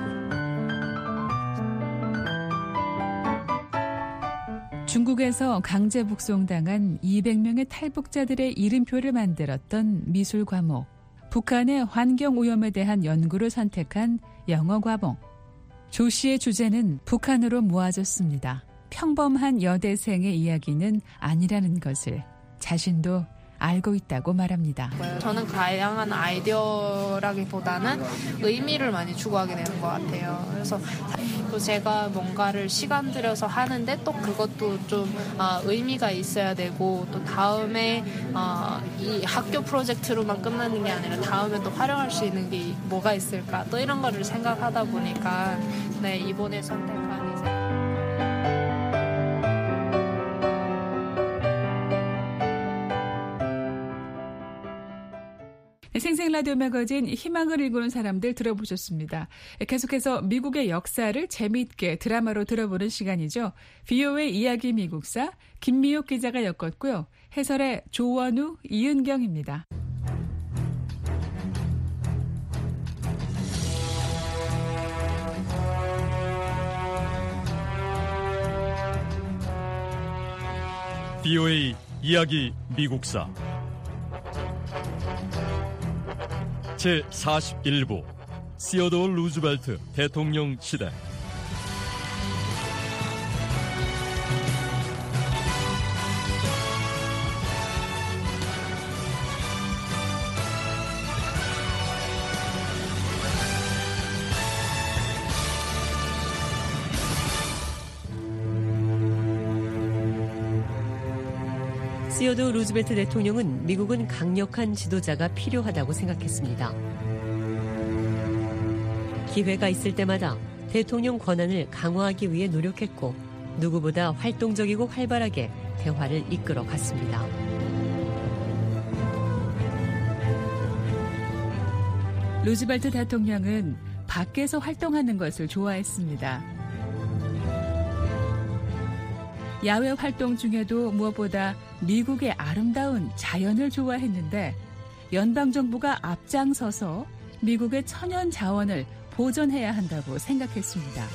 중국에서 강제 북송당한 이백 명의 탈북자들의 이름표를 만들었던 미술 과목. 북한의 환경 오염에 대한 연구를 선택한 영어 과목. 조 씨의 주제는 북한으로 모아졌습니다. 평범한 여대생의 이야기는 아니라는 것을 자신도 알고 있다고 말합니다. 저는 다양한 아이디어라기보다는 의미를 많이 추구하게 되는 것 같아요. 그래서 또 제가 뭔가를 시간 들여서 하는데 또 그것도 좀 어, 의미가 있어야 되고 또 다음에 어, 이 학교 프로젝트로만 끝나는 게 아니라 다음에 또 활용할 수 있는 게 뭐가 있을까 또 이런 거를 생각하다 보니까 네, 이번에 선택한 이제 생생 라디오 매거진 희망을 일구는 사람들 들어보셨습니다. 계속해서 미국의 역사를 재미있게 드라마로 들어보는 시간이죠. 브이오에이 이야기 미국사 김미옥 기자가 엮었고요. 해설의 조원우, 이은경입니다. 브이오에이 이야기 미국사 제사십일 부 시어도어 루즈벨트 대통령 시대. 시어도어 루즈벨트 대통령은 미국은 강력한 지도자가 필요하다고 생각했습니다. 기회가 있을 때마다 대통령 권한을 강화하기 위해 노력했고 누구보다 활동적이고 활발하게 대화를 이끌어 갔습니다. 루즈벨트 대통령은 밖에서 활동하는 것을 좋아했습니다. 야외 활동 중에도 무엇보다 미국의 아름다운 자연을 좋아했는데 연방정부가 앞장서서 미국의 천연 자원을 보존해야 한다고 생각했습니다.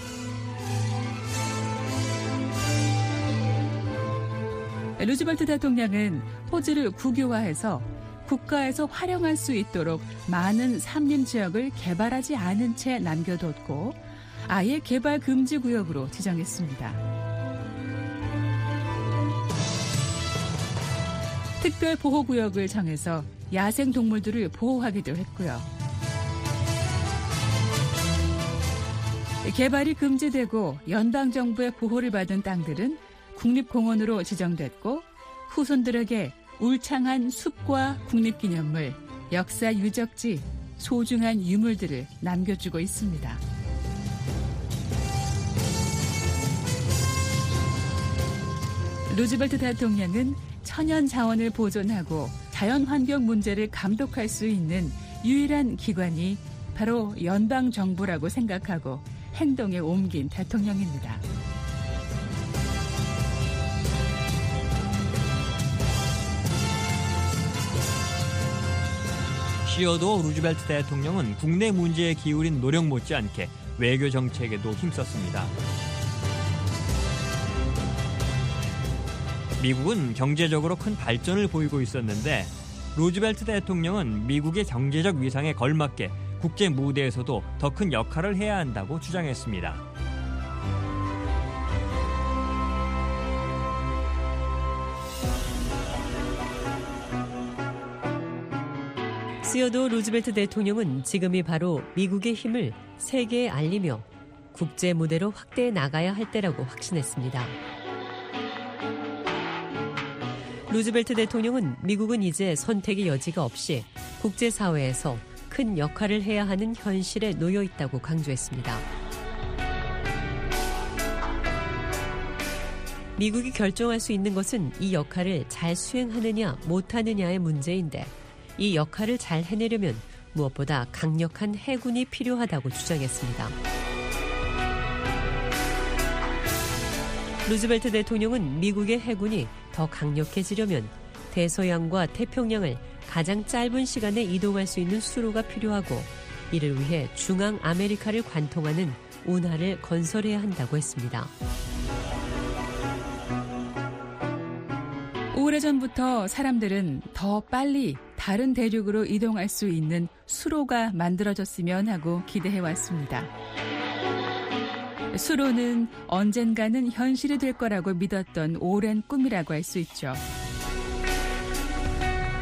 루즈벨트 대통령은 토지를 국유화해서 국가에서 활용할 수 있도록 많은 산림 지역을 개발하지 않은 채 남겨뒀고 아예 개발 금지 구역으로 지정했습니다. 특별보호구역을 정해서 야생동물들을 보호하기도 했고요. 개발이 금지되고 연방정부의 보호를 받은 땅들은 국립공원으로 지정됐고 후손들에게 울창한 숲과 국립기념물, 역사 유적지, 소중한 유물들을 남겨주고 있습니다. 루즈벨트 대통령은 천연 자원을 보존하고 자연환경 문제를 감독할 수 있는 유일한 기관이 바로 연방정부라고 생각하고 행동에 옮긴 대통령입니다. 시어도어 루즈벨트 대통령은 국내 문제에 기울인 노력 못지않게 외교 정책에도 힘썼습니다. 미국은 경제적으로 큰 발전을 보이고 있었는데 루즈벨트 대통령은 미국의 경제적 위상에 걸맞게 국제 무대에서도 더 큰 역할을 해야 한다고 주장했습니다. 시어도어 루즈벨트 대통령은 지금이 바로 미국의 힘을 세계에 알리며 국제 무대로 확대해 나가야 할 때라고 확신했습니다. 루즈벨트 대통령은 미국은 이제 선택의 여지가 없이 국제사회에서 큰 역할을 해야 하는 현실에 놓여 있다고 강조했습니다. 미국이 결정할 수 있는 것은 이 역할을 잘 수행하느냐 못하느냐의 문제인데 이 역할을 잘 해내려면 무엇보다 강력한 해군이 필요하다고 주장했습니다. 루즈벨트 대통령은 미국의 해군이 더 강력해지려면 대서양과 태평양을 가장 짧은 시간에 이동할 수 있는 수로가 필요하고 이를 위해 중앙 아메리카를 관통하는 운하를 건설해야 한다고 했습니다. 오래전부터 사람들은 더 빨리 다른 대륙으로 이동할 수 있는 수로가 만들어졌으면 하고 기대해왔습니다. 수로는 언젠가는 현실이 될 거라고 믿었던 오랜 꿈이라고 할 수 있죠.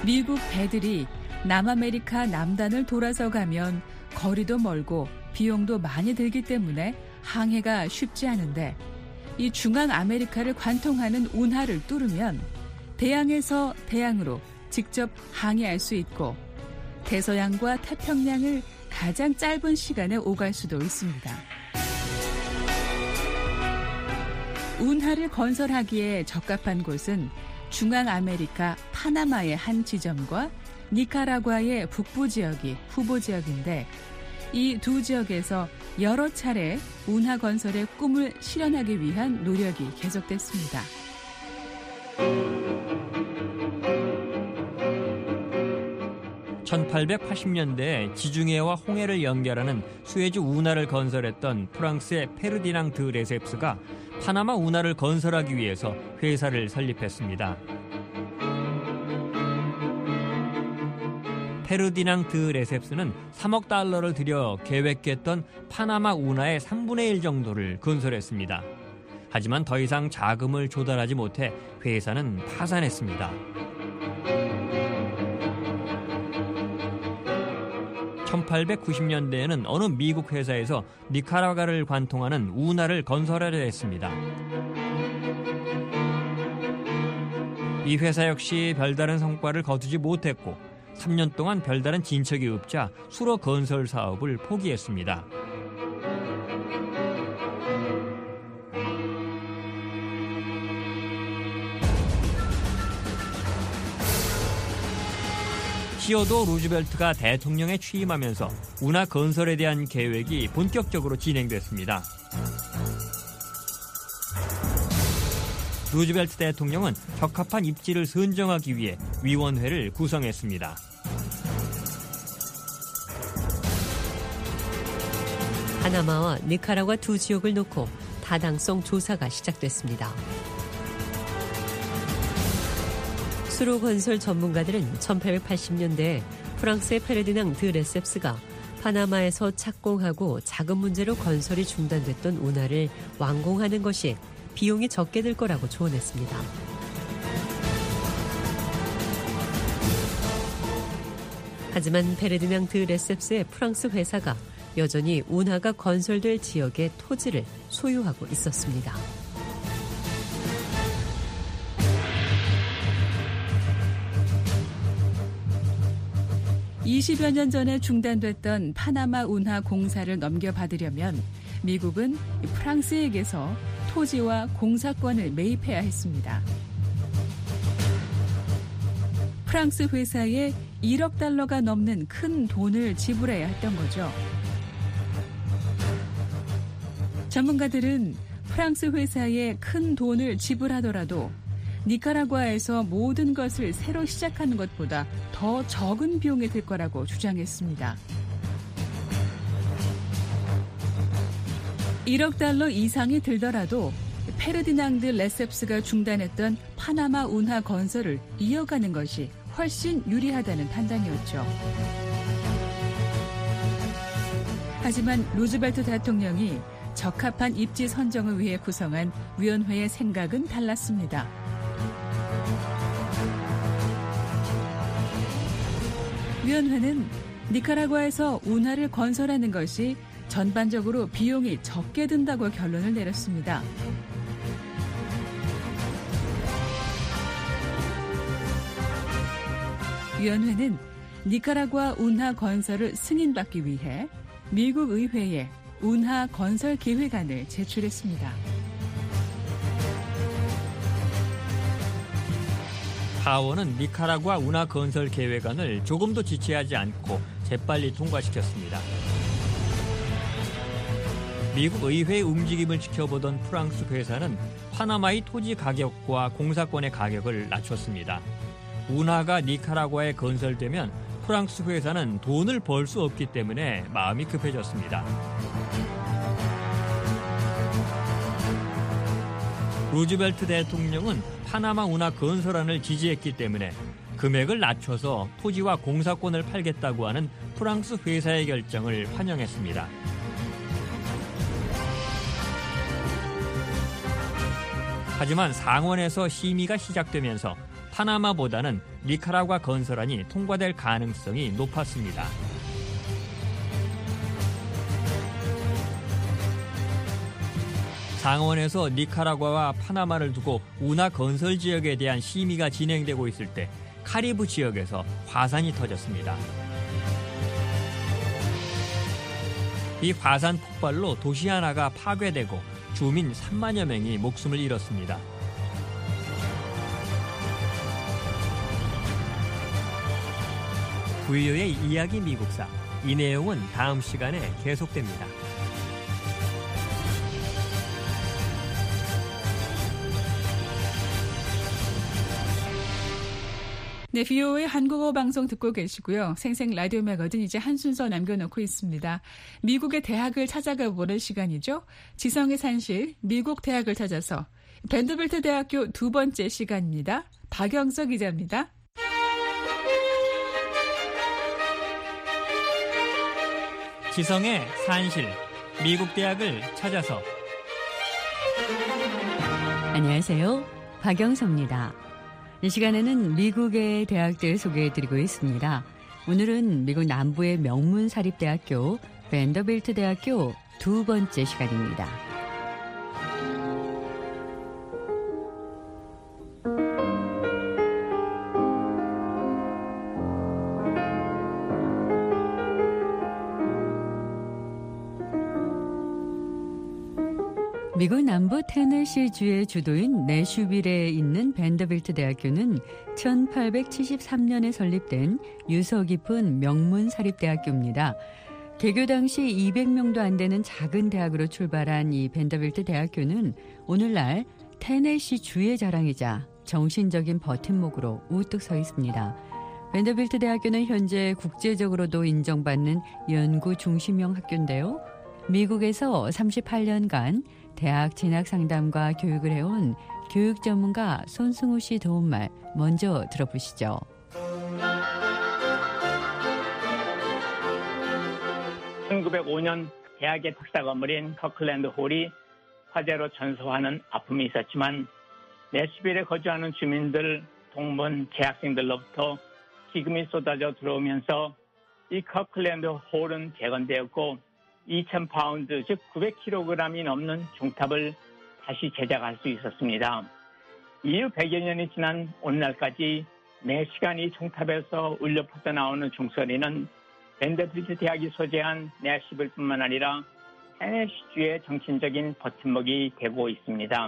미국 배들이 남아메리카 남단을 돌아서 가면 거리도 멀고 비용도 많이 들기 때문에 항해가 쉽지 않은데 이 중앙아메리카를 관통하는 운하를 뚫으면 대양에서 대양으로 직접 항해할 수 있고 대서양과 태평양을 가장 짧은 시간에 오갈 수도 있습니다. 운하를 건설하기에 적합한 곳은 중앙아메리카 파나마의 한 지점과 니카라과의 북부 지역이 후보 지역인데 이 두 지역에서 여러 차례 운하 건설의 꿈을 실현하기 위한 노력이 계속됐습니다. 천팔백팔십 년대에 지중해와 홍해를 연결하는 수에즈 운하를 건설했던 프랑스의 페르디낭 드 레셉스가 파나마 운하를 건설하기 위해서 회사를 설립했습니다. 페르디낭 드 레셉스는 삼억 달러를 들여 계획했던 파나마 운하의 삼분의 일 정도를 건설했습니다. 하지만 더 이상 자금을 조달하지 못해 회사는 파산했습니다. 천팔백구십 년대에는 어느 미국 회사에서 니카라과를 관통하는 운하를 건설하려 했습니다. 이 회사 역시 별다른 성과를 거두지 못했고 삼 년 동안 별다른 진척이 없자 수로 건설 사업을 포기했습니다. 시어도 루즈벨트가 대통령에 취임하면서 운하 건설에 대한 계획이 본격적으로 진행됐습니다. 루즈벨트 대통령은 적합한 입지를 선정하기 위해 위원회를 구성했습니다. 파나마와 니카라과 두 지역을 놓고 타당성 조사가 시작됐습니다. 수로 건설 전문가들은 천팔백팔십 년대에 프랑스의 페르디낭 드 레셉스가 파나마에서 착공하고 자금 문제로 건설이 중단됐던 운하를 완공하는 것이 비용이 적게 들 거라고 조언했습니다. 하지만 페르디낭 드 레셉스의 프랑스 회사가 여전히 운하가 건설될 지역의 토지를 소유하고 있었습니다. 이십여 년 전에 중단됐던 파나마 운하 공사를 넘겨받으려면 미국은 프랑스에게서 토지와 공사권을 매입해야 했습니다. 프랑스 회사에 일억 달러가 넘는 큰 돈을 지불해야 했던 거죠. 전문가들은 프랑스 회사에 큰 돈을 지불하더라도 니카라과에서 모든 것을 새로 시작하는 것보다 더 적은 비용이 들 거라고 주장했습니다. 일억 달러 이상이 들더라도 페르디낭 드 레셉스가 중단했던 파나마 운하 건설을 이어가는 것이 훨씬 유리하다는 판단이었죠. 하지만 루즈벨트 대통령이 적합한 입지 선정을 위해 구성한 위원회의 생각은 달랐습니다. 위원회는 니카라과에서 운하를 건설하는 것이 전반적으로 비용이 적게 든다고 결론을 내렸습니다. 위원회는 니카라과 운하 건설을 승인받기 위해 미국 의회에 운하 건설 계획안을 제출했습니다. 하원은 니카라과 운하 건설 계획안을 조금도 지체하지 않고 재빨리 통과시켰습니다. 미국 의회의 움직임을 지켜보던 프랑스 회사는 파나마의 토지 가격과 공사권의 가격을 낮췄습니다. 운하가 니카라과에 건설되면 프랑스 회사는 돈을 벌 수 없기 때문에 마음이 급해졌습니다. 루즈벨트 대통령은 파나마 운하 건설안을 지지했기 때문에 금액을 낮춰서 토지와 공사권을 팔겠다고 하는 프랑스 회사의 결정을 환영했습니다. 하지만 상원에서 심의가 시작되면서 파나마보다는 니카라과 건설안이 통과될 가능성이 높았습니다. 상원에서 니카라과와 파나마를 두고 운하 건설 지역에 대한 심의가 진행되고 있을 때 카리브 지역에서 화산이 터졌습니다. 이 화산 폭발로 도시 하나가 파괴되고 주민 삼만여 명이 목숨을 잃었습니다. 브이오에이 이야기 미국사, 이 내용은 다음 시간에 계속됩니다. 네, 비오에이 한국어 방송 듣고 계시고요. 생생 라디오 매거진 이제 한 순서 남겨놓고 있습니다. 미국의 대학을 찾아가 보는 시간이죠. 지성의 산실, 미국 대학을 찾아서 밴더빌트 대학교 두 번째 시간입니다. 박영석 기자입니다. 지성의 산실, 미국 대학을 찾아서. 안녕하세요. 박영석입니다. 이 시간에는 미국의 대학들 소개해드리고 있습니다. 오늘은 미국 남부의 명문사립대학교 밴더빌트 대학교 두 번째 시간입니다. 미국 남부 테네시주의 주도인 내슈빌에 있는 밴더빌트 대학교는 천팔백칠십삼 년에 설립된 유서 깊은 명문 사립대학교입니다. 개교 당시 이백 명도 안 되는 작은 대학으로 출발한 이 밴더빌트 대학교는 오늘날 테네시주의 자랑이자 정신적인 버팀목으로 우뚝 서 있습니다. 밴더빌트 대학교는 현재 국제적으로도 인정받는 연구 중심형 학교인데요. 미국에서 삼십팔 년간 대학 진학 상담과 교육을 해온 교육 전문가 손승우 씨 도움말 먼저 들어보시죠. 천구백오 년 대학의 특사 건물인 커클랜드 홀이 화재로 전소하는 아픔이 있었지만 내슈빌에 거주하는 주민들, 동문, 재학생들로부터 기금이 쏟아져 들어오면서 이 커클랜드 홀은 재건되었고 이천 파운드, 즉 구백 킬로그램이 넘는 종탑을 다시 제작할 수 있었습니다. 이후 백여 년이 지난 오늘날까지 매 시간 이 종탑에서 울려 퍼져나오는 종소리는 밴더빌트 대학이 소재한 내슈빌뿐만 아니라 테네시주의 정신적인 버팀목이 되고 있습니다.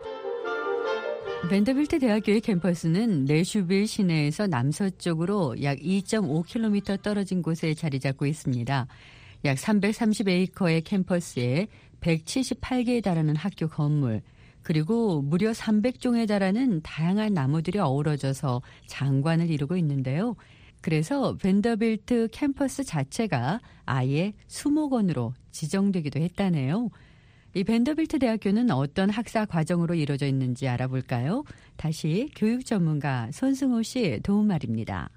밴더빌트 대학교의 캠퍼스는 내슈빌 시내에서 남서쪽으로 약 이 점 오 킬로미터 떨어진 곳에 자리 잡고 있습니다. 약 삼백삼십 에이커의 캠퍼스에 백칠십팔 개에 달하는 학교 건물, 그리고 무려 삼백 종에 달하는 다양한 나무들이 어우러져서 장관을 이루고 있는데요. 그래서 밴더빌트 캠퍼스 자체가 아예 수목원으로 지정되기도 했다네요. 이 밴더빌트 대학교는 어떤 학사 과정으로 이루어져 있는지 알아볼까요? 다시 교육 전문가 손승우 씨 도움말입니다.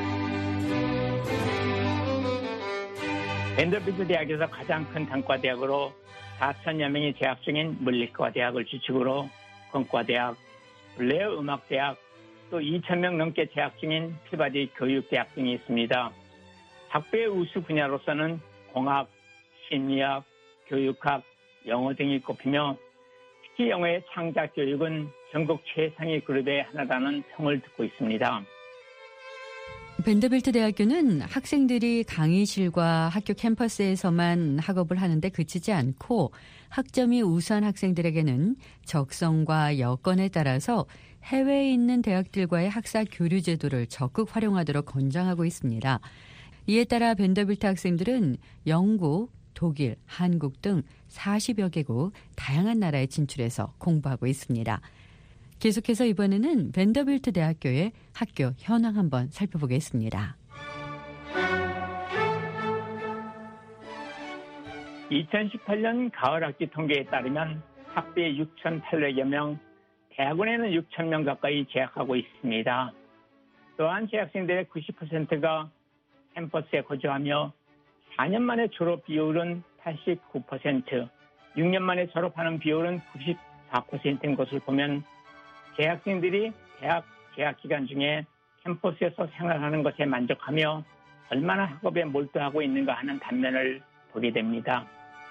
밴더빌트 대학에서 가장 큰 단과대학으로 사천여 명이 재학 중인 물리과 대학을 주축으로 건과대학, 블레어 음악대학, 또 이천 명 넘게 재학 중인 피바디 교육대학 등이 있습니다. 학부의 우수 분야로서는 공학, 심리학, 교육학, 영어 등이 꼽히며 특히 영어의 창작 교육은 전국 최상위 그룹의 하나라는 평을 듣고 있습니다. 밴더빌트 대학교는 학생들이 강의실과 학교 캠퍼스에서만 학업을 하는데 그치지 않고 학점이 우수한 학생들에게는 적성과 여건에 따라서 해외에 있는 대학들과의 학사 교류 제도를 적극 활용하도록 권장하고 있습니다. 이에 따라 밴더빌트 학생들은 영국, 독일, 한국 등 사십여 개국 다양한 나라에 진출해서 공부하고 있습니다. 계속해서 이번에는 밴더빌트 대학교의 학교 현황 한번 살펴보겠습니다. 이천십팔 년 가을 학기 통계에 따르면 학비에 육천팔백여 명, 대학원에는 육천 명 가까이 재학하고 있습니다. 또한 재학생들의 구십 퍼센트가 캠퍼스에 거주하며 사 년 만에 졸업 비율은 팔십구 퍼센트, 육 년 만에 졸업하는 비율은 구십사 퍼센트인 것을 보면 재학생들이 대학 재학 기간 중에 캠퍼스에서 생활하는 것에 만족하며 얼마나 학업에 몰두하고 있는가 하는 단면을 보게 됩니다.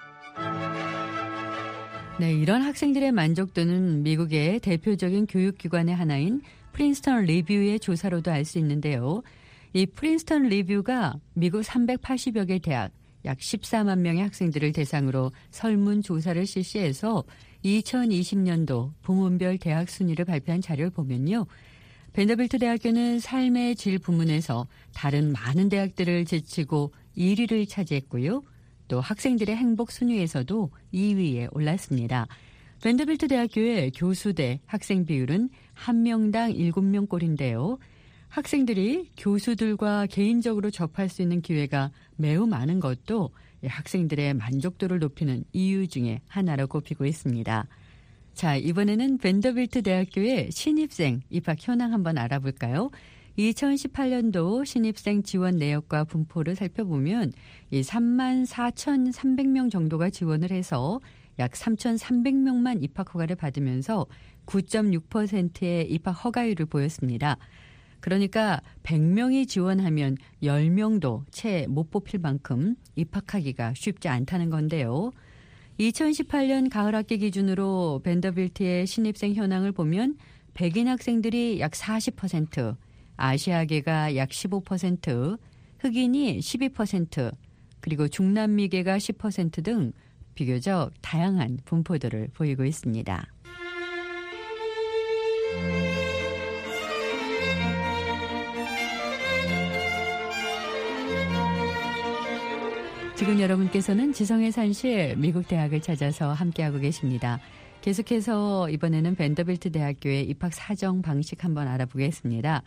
네, 이런 학생들의 만족도는 미국의 대표적인 교육기관의 하나인 프린스턴 리뷰의 조사로도 알 수 있는데요. 이 프린스턴 리뷰가 미국 삼백팔십여 개 대학 약 십사만 명의 학생들을 대상으로 설문조사를 실시해서 이천이십 년도 부문별 대학 순위를 발표한 자료를 보면요. 벤더빌트 대학교는 삶의 질 부문에서 다른 많은 대학들을 제치고 일 위를 차지했고요. 또 학생들의 행복 순위에서도 이 위에 올랐습니다. 벤더빌트 대학교의 교수 대 학생 비율은 한 명당 일곱 명꼴인데요. 학생들이 교수들과 개인적으로 접할 수 있는 기회가 매우 많은 것도 학생들의 만족도를 높이는 이유 중에 하나로 꼽히고 있습니다. 자, 이번에는 벤더빌트 대학교의 신입생 입학 현황 한번 알아볼까요? 이천십팔 년도 신입생 지원 내역과 분포를 살펴보면 이 삼만 사천삼백 명 정도가 지원을 해서 약 삼천삼백 명만 입학 허가를 받으면서 구 점 육 퍼센트의 입학 허가율을 보였습니다. 그러니까 백 명이 지원하면 열 명도 채 못 뽑힐 만큼 입학하기가 쉽지 않다는 건데요. 이천십팔 년 가을 학기 기준으로 벤더빌트의 신입생 현황을 보면 백인 학생들이 약 사십 퍼센트, 아시아계가 약 십오 퍼센트, 흑인이 십이 퍼센트, 그리고 중남미계가 십 퍼센트 등 비교적 다양한 분포들을 보이고 있습니다. 지금 여러분께서는 지성의 산실 미국 대학을 찾아서 함께하고 계십니다. 계속해서 이번에는 벤더빌트 대학교의 입학 사정 방식 한번 알아보겠습니다.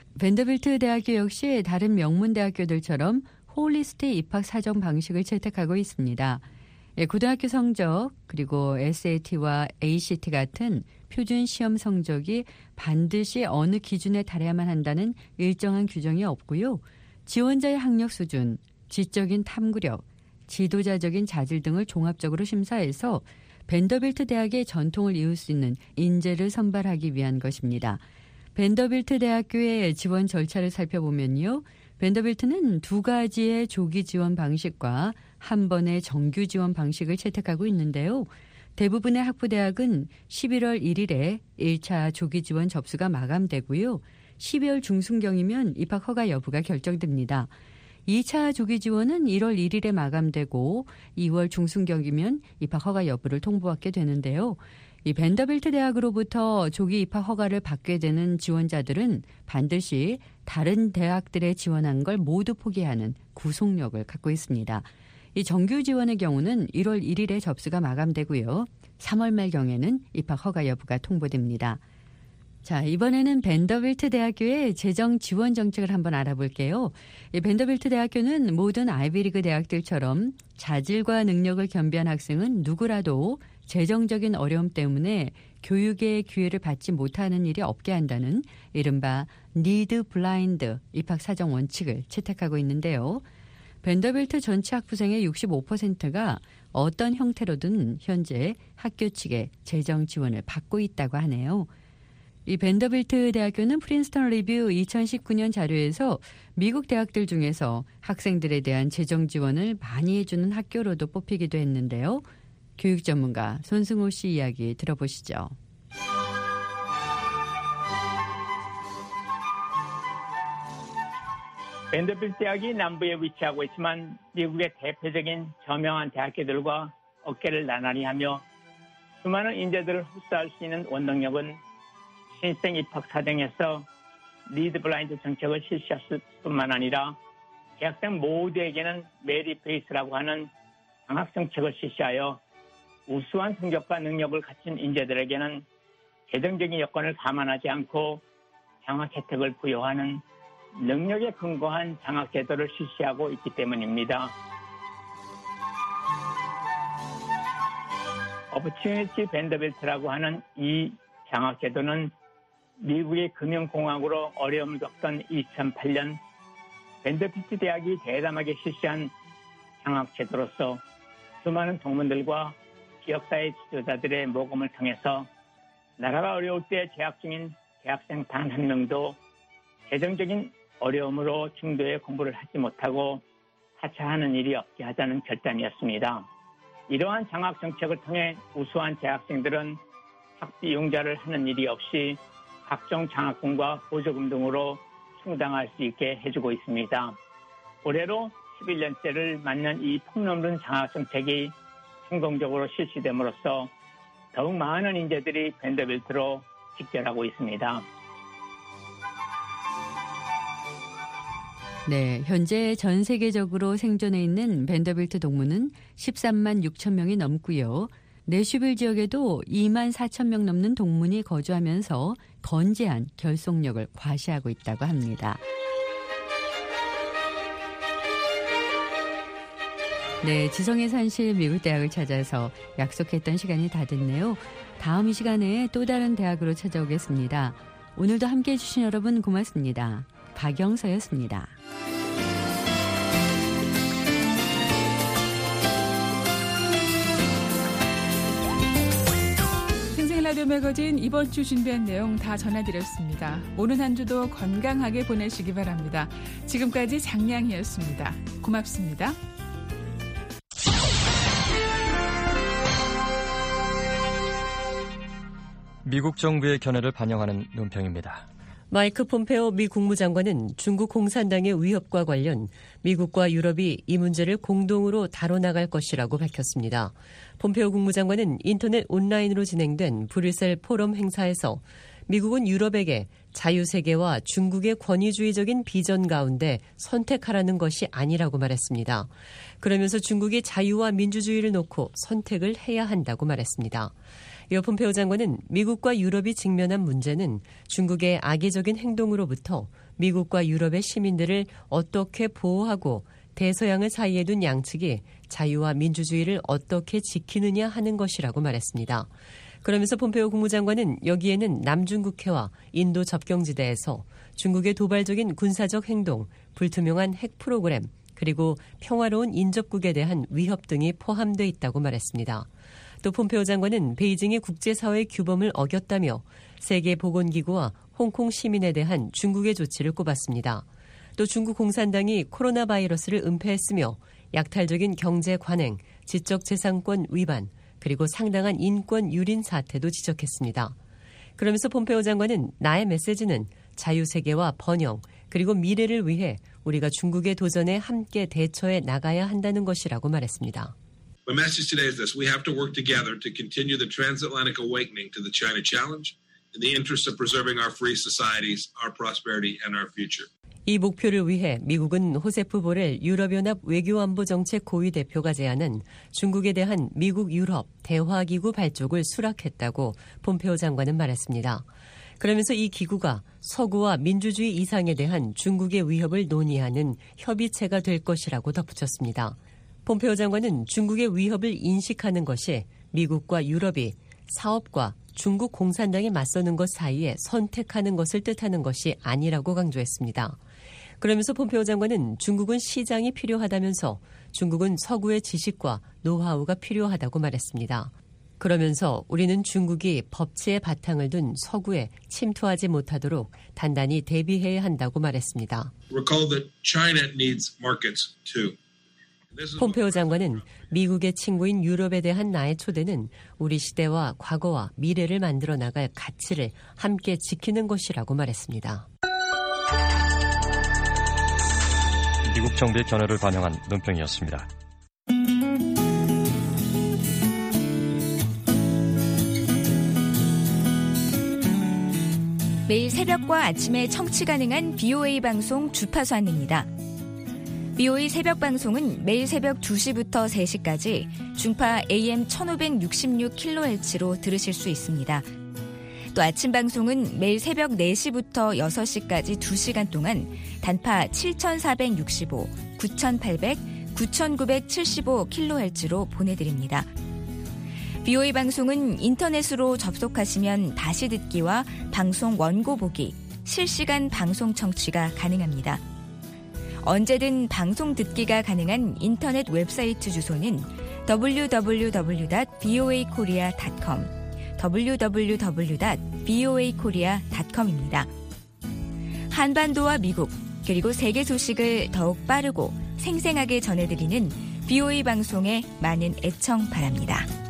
벤더빌트 대학교 역시 다른 명문 대학교들처럼 홀리스트 입학 사정 방식을 채택하고 있습니다. 고등학교 성적 그리고 에스에이티와 에이씨티 같은 표준 시험 성적이 반드시 어느 기준에 달해야만 한다는 일정한 규정이 없고요. 지원자의 학력 수준, 지적인 탐구력, 지도자적인 자질 등을 종합적으로 심사해서 벤더빌트 대학의 전통을 이을 수 있는 인재를 선발하기 위한 것입니다. 벤더빌트 대학교의 지원 절차를 살펴보면요. 벤더빌트는 두 가지의 조기 지원 방식과 한 번의 정규 지원 방식을 채택하고 있는데요. 대부분의 학부대학은 십일월 일일에 일 차 조기 지원 접수가 마감되고요. 십이월 중순경이면 입학 허가 여부가 결정됩니다. 이 차 조기 지원은 일월 일일에 마감되고 이월 중순경이면 입학 허가 여부를 통보받게 되는데요. 이 벤더빌트 대학으로부터 조기 입학 허가를 받게 되는 지원자들은 반드시 다른 대학들에 지원한 걸 모두 포기하는 구속력을 갖고 있습니다. 이 정규 지원의 경우는 일월 일일에 접수가 마감되고요. 삼월 말경에는 입학 허가 여부가 통보됩니다. 자, 이번에는 벤더빌트 대학교의 재정 지원 정책을 한번 알아볼게요. 이 벤더빌트 대학교는 모든 아이비리그 대학들처럼 자질과 능력을 겸비한 학생은 누구라도 재정적인 어려움 때문에 교육의 기회를 받지 못하는 일이 없게 한다는 이른바 니드 블라인드 입학 사정 원칙을 채택하고 있는데요. 벤더빌트 전체 학부생의 육십오 퍼센트가 어떤 형태로든 현재 학교 측의 재정 지원을 받고 있다고 하네요. 이 벤더빌트 대학교는 프린스턴 리뷰 이천십구 년 자료에서 미국 대학들 중에서 학생들에 대한 재정 지원을 많이 해주는 학교로도 뽑히기도 했는데요. 교육 전문가 손승호 씨 이야기 들어보시죠. 벤더빌트 대학이 남부에 위치하고 있지만 미국의 대표적인 저명한 대학교들과 어깨를 나란히 하며 수많은 인재들을 흡수할 수 있는 원동력은 신입생 입학 사정에서 리드 블라인드 정책을 실시했을 뿐만 아니라 대학생 모두에게는 메리 페이스라고 하는 장학 정책을 실시하여 우수한 성적과 능력을 갖춘 인재들에게는 재정적인 여건을 감안하지 않고 장학 혜택을 부여하는 능력에 근거한 장학 제도를 실시하고 있기 때문입니다. 어퍼튜니티 벤더빌트라고 하는 이 장학 제도는 미국의 금융공황으로 어려움을 겪던 이천팔 년 벤더빌트 대학이 대담하게 실시한 장학 제도로서 수많은 동문들과 지역사회 지도자들의 모금을 통해서 나라가 어려울 때 재학 중인 대학생 단 한 명도 재정적인 어려움으로 중도에 공부를 하지 못하고 하차하는 일이 없게 하자는 결단이었습니다. 이러한 장학 정책을 통해 우수한 재학생들은 학비 융자를 하는 일이 없이 각종 장학금과 보조금 등으로 충당할 수 있게 해주고 있습니다. 올해로 십일 년째를 맞는 이 폭넘는 장학 정책이 성공적으로 실시됨으로써 더욱 많은 인재들이 밴더빌트로 직결하고 있습니다. 네, 현재 전 세계적으로 생존해 있는 밴더빌트 동문은 십삼만 육천 명이 넘고요. 내슈빌 지역에도 이만 사천 명 넘는 동문이 거주하면서 건재한 결속력을 과시하고 있다고 합니다. 네, 지성의 산실 미국 대학을 찾아서 약속했던 시간이 다 됐네요. 다음 이 시간에 또 다른 대학으로 찾아오겠습니다. 오늘도 함께해 주신 여러분 고맙습니다. 박영서였습니다. 생생라디오 매거진 이번 주 준비한 내용 다 전해드렸습니다. 오는 한 주도 건강하게 보내시기 바랍니다. 지금까지 장량이었습니다. 고맙습니다. 미국 정부의 견해를 반영하는 논평입니다. 마이크 폼페오 미 국무장관은 중국 공산당의 위협과 관련 미국과 유럽이 이 문제를 공동으로 다뤄나갈 것이라고 밝혔습니다. 폼페오 국무장관은 인터넷 온라인으로 진행된 브뤼셀 포럼 행사에서 미국은 유럽에게 자유세계와 중국의 권위주의적인 비전 가운데 선택하라는 것이 아니라고 말했습니다. 그러면서 중국이 자유와 민주주의를 놓고 선택을 해야 한다고 말했습니다. 이어 폼페오 장관은 미국과 유럽이 직면한 문제는 중국의 악의적인 행동으로부터 미국과 유럽의 시민들을 어떻게 보호하고 대서양을 사이에 둔 양측이 자유와 민주주의를 어떻게 지키느냐 하는 것이라고 말했습니다. 그러면서 폼페오 국무장관은 여기에는 남중국해와 인도 접경지대에서 중국의 도발적인 군사적 행동, 불투명한 핵 프로그램, 그리고 평화로운 인접국에 대한 위협 등이 포함되어 있다고 말했습니다. 또 폼페오 장관은 베이징이 국제사회의 규범을 어겼다며 세계보건기구와 홍콩 시민에 대한 중국의 조치를 꼽았습니다. 또 중국 공산당이 코로나 바이러스를 은폐했으며 약탈적인 경제 관행, 지적재산권 위반, 그리고 상당한 인권 유린 사태도 지적했습니다. 그러면서 폼페오 장관은 나의 메시지는 자유세계와 번영, 그리고 미래를 위해 우리가 중국의 도전에 함께 대처해 나가야 한다는 것이라고 말했습니다. My message today is this. We have to work together to continue the transatlantic awakening to the China challenge in the interest of preserving our free societies, our prosperity, and our future. 이 목표를 위해 미국은 호세프 보렐 유럽연합 외교안보정책 고위 대표가 제안한 중국에 대한 미국-유럽 대화기구 발족을 수락했다고 폼페오 장관은 말했습니다. 그러면서 이 기구가 서구와 민주주의 이상에 대한 중국의 위협을 논의하는 협의체가 될 것이라고 덧붙였습니다. 폼페오 장관은 중국의 위협을 인식하는 것이 미국과 유럽이 사업과 중국 공산당에 맞서는 것 사이에 선택하는 것을 뜻하는 것이 아니라고 강조했습니다. 그러면서 폼페오 장관은 중국은 시장이 필요하다면서 중국은 서구의 지식과 노하우가 필요하다고 말했습니다. 그러면서 우리는 중국이 법치의 바탕을 둔 서구에 침투하지 못하도록 단단히 대비해야 한다고 말했습니다. Recall that China needs markets too. 폼페오 장관은 미국의 친구인 유럽에 대한 나의 초대는 우리 시대와 과거와 미래를 만들어 나갈 가치를 함께 지키는 것이라고 말했습니다. 미국 정부의 견해를 반영한 논평이었습니다. 매일 새벽과 아침에 청취 가능한 비오에이 방송 주파수 안내입니다. 비오에이 새벽 방송은 매일 새벽 두 시부터 세 시까지 중파 에이엠 천오백육십육 킬로헤르츠로 들으실 수 있습니다. 또 아침 방송은 매일 새벽 네 시부터 여섯 시까지 두 시간 동안 단파 칠천사백육십오, 구천팔백, 구천구백칠십오 킬로헤르츠로 보내드립니다. 비오에이 방송은 인터넷으로 접속하시면 다시 듣기와 방송 원고 보기, 실시간 방송 청취가 가능합니다. 언제든 방송 듣기가 가능한 인터넷 웹사이트 주소는 더블유 더블유 더블유 닷 비오에이 코리아 닷 컴, 더블유 더블유 더블유 닷 비오에이 코리아 닷 컴입니다. 한반도와 미국 그리고 세계 소식을 더욱 빠르고 생생하게 전해드리는 비오에이 방송에 많은 애청 바랍니다.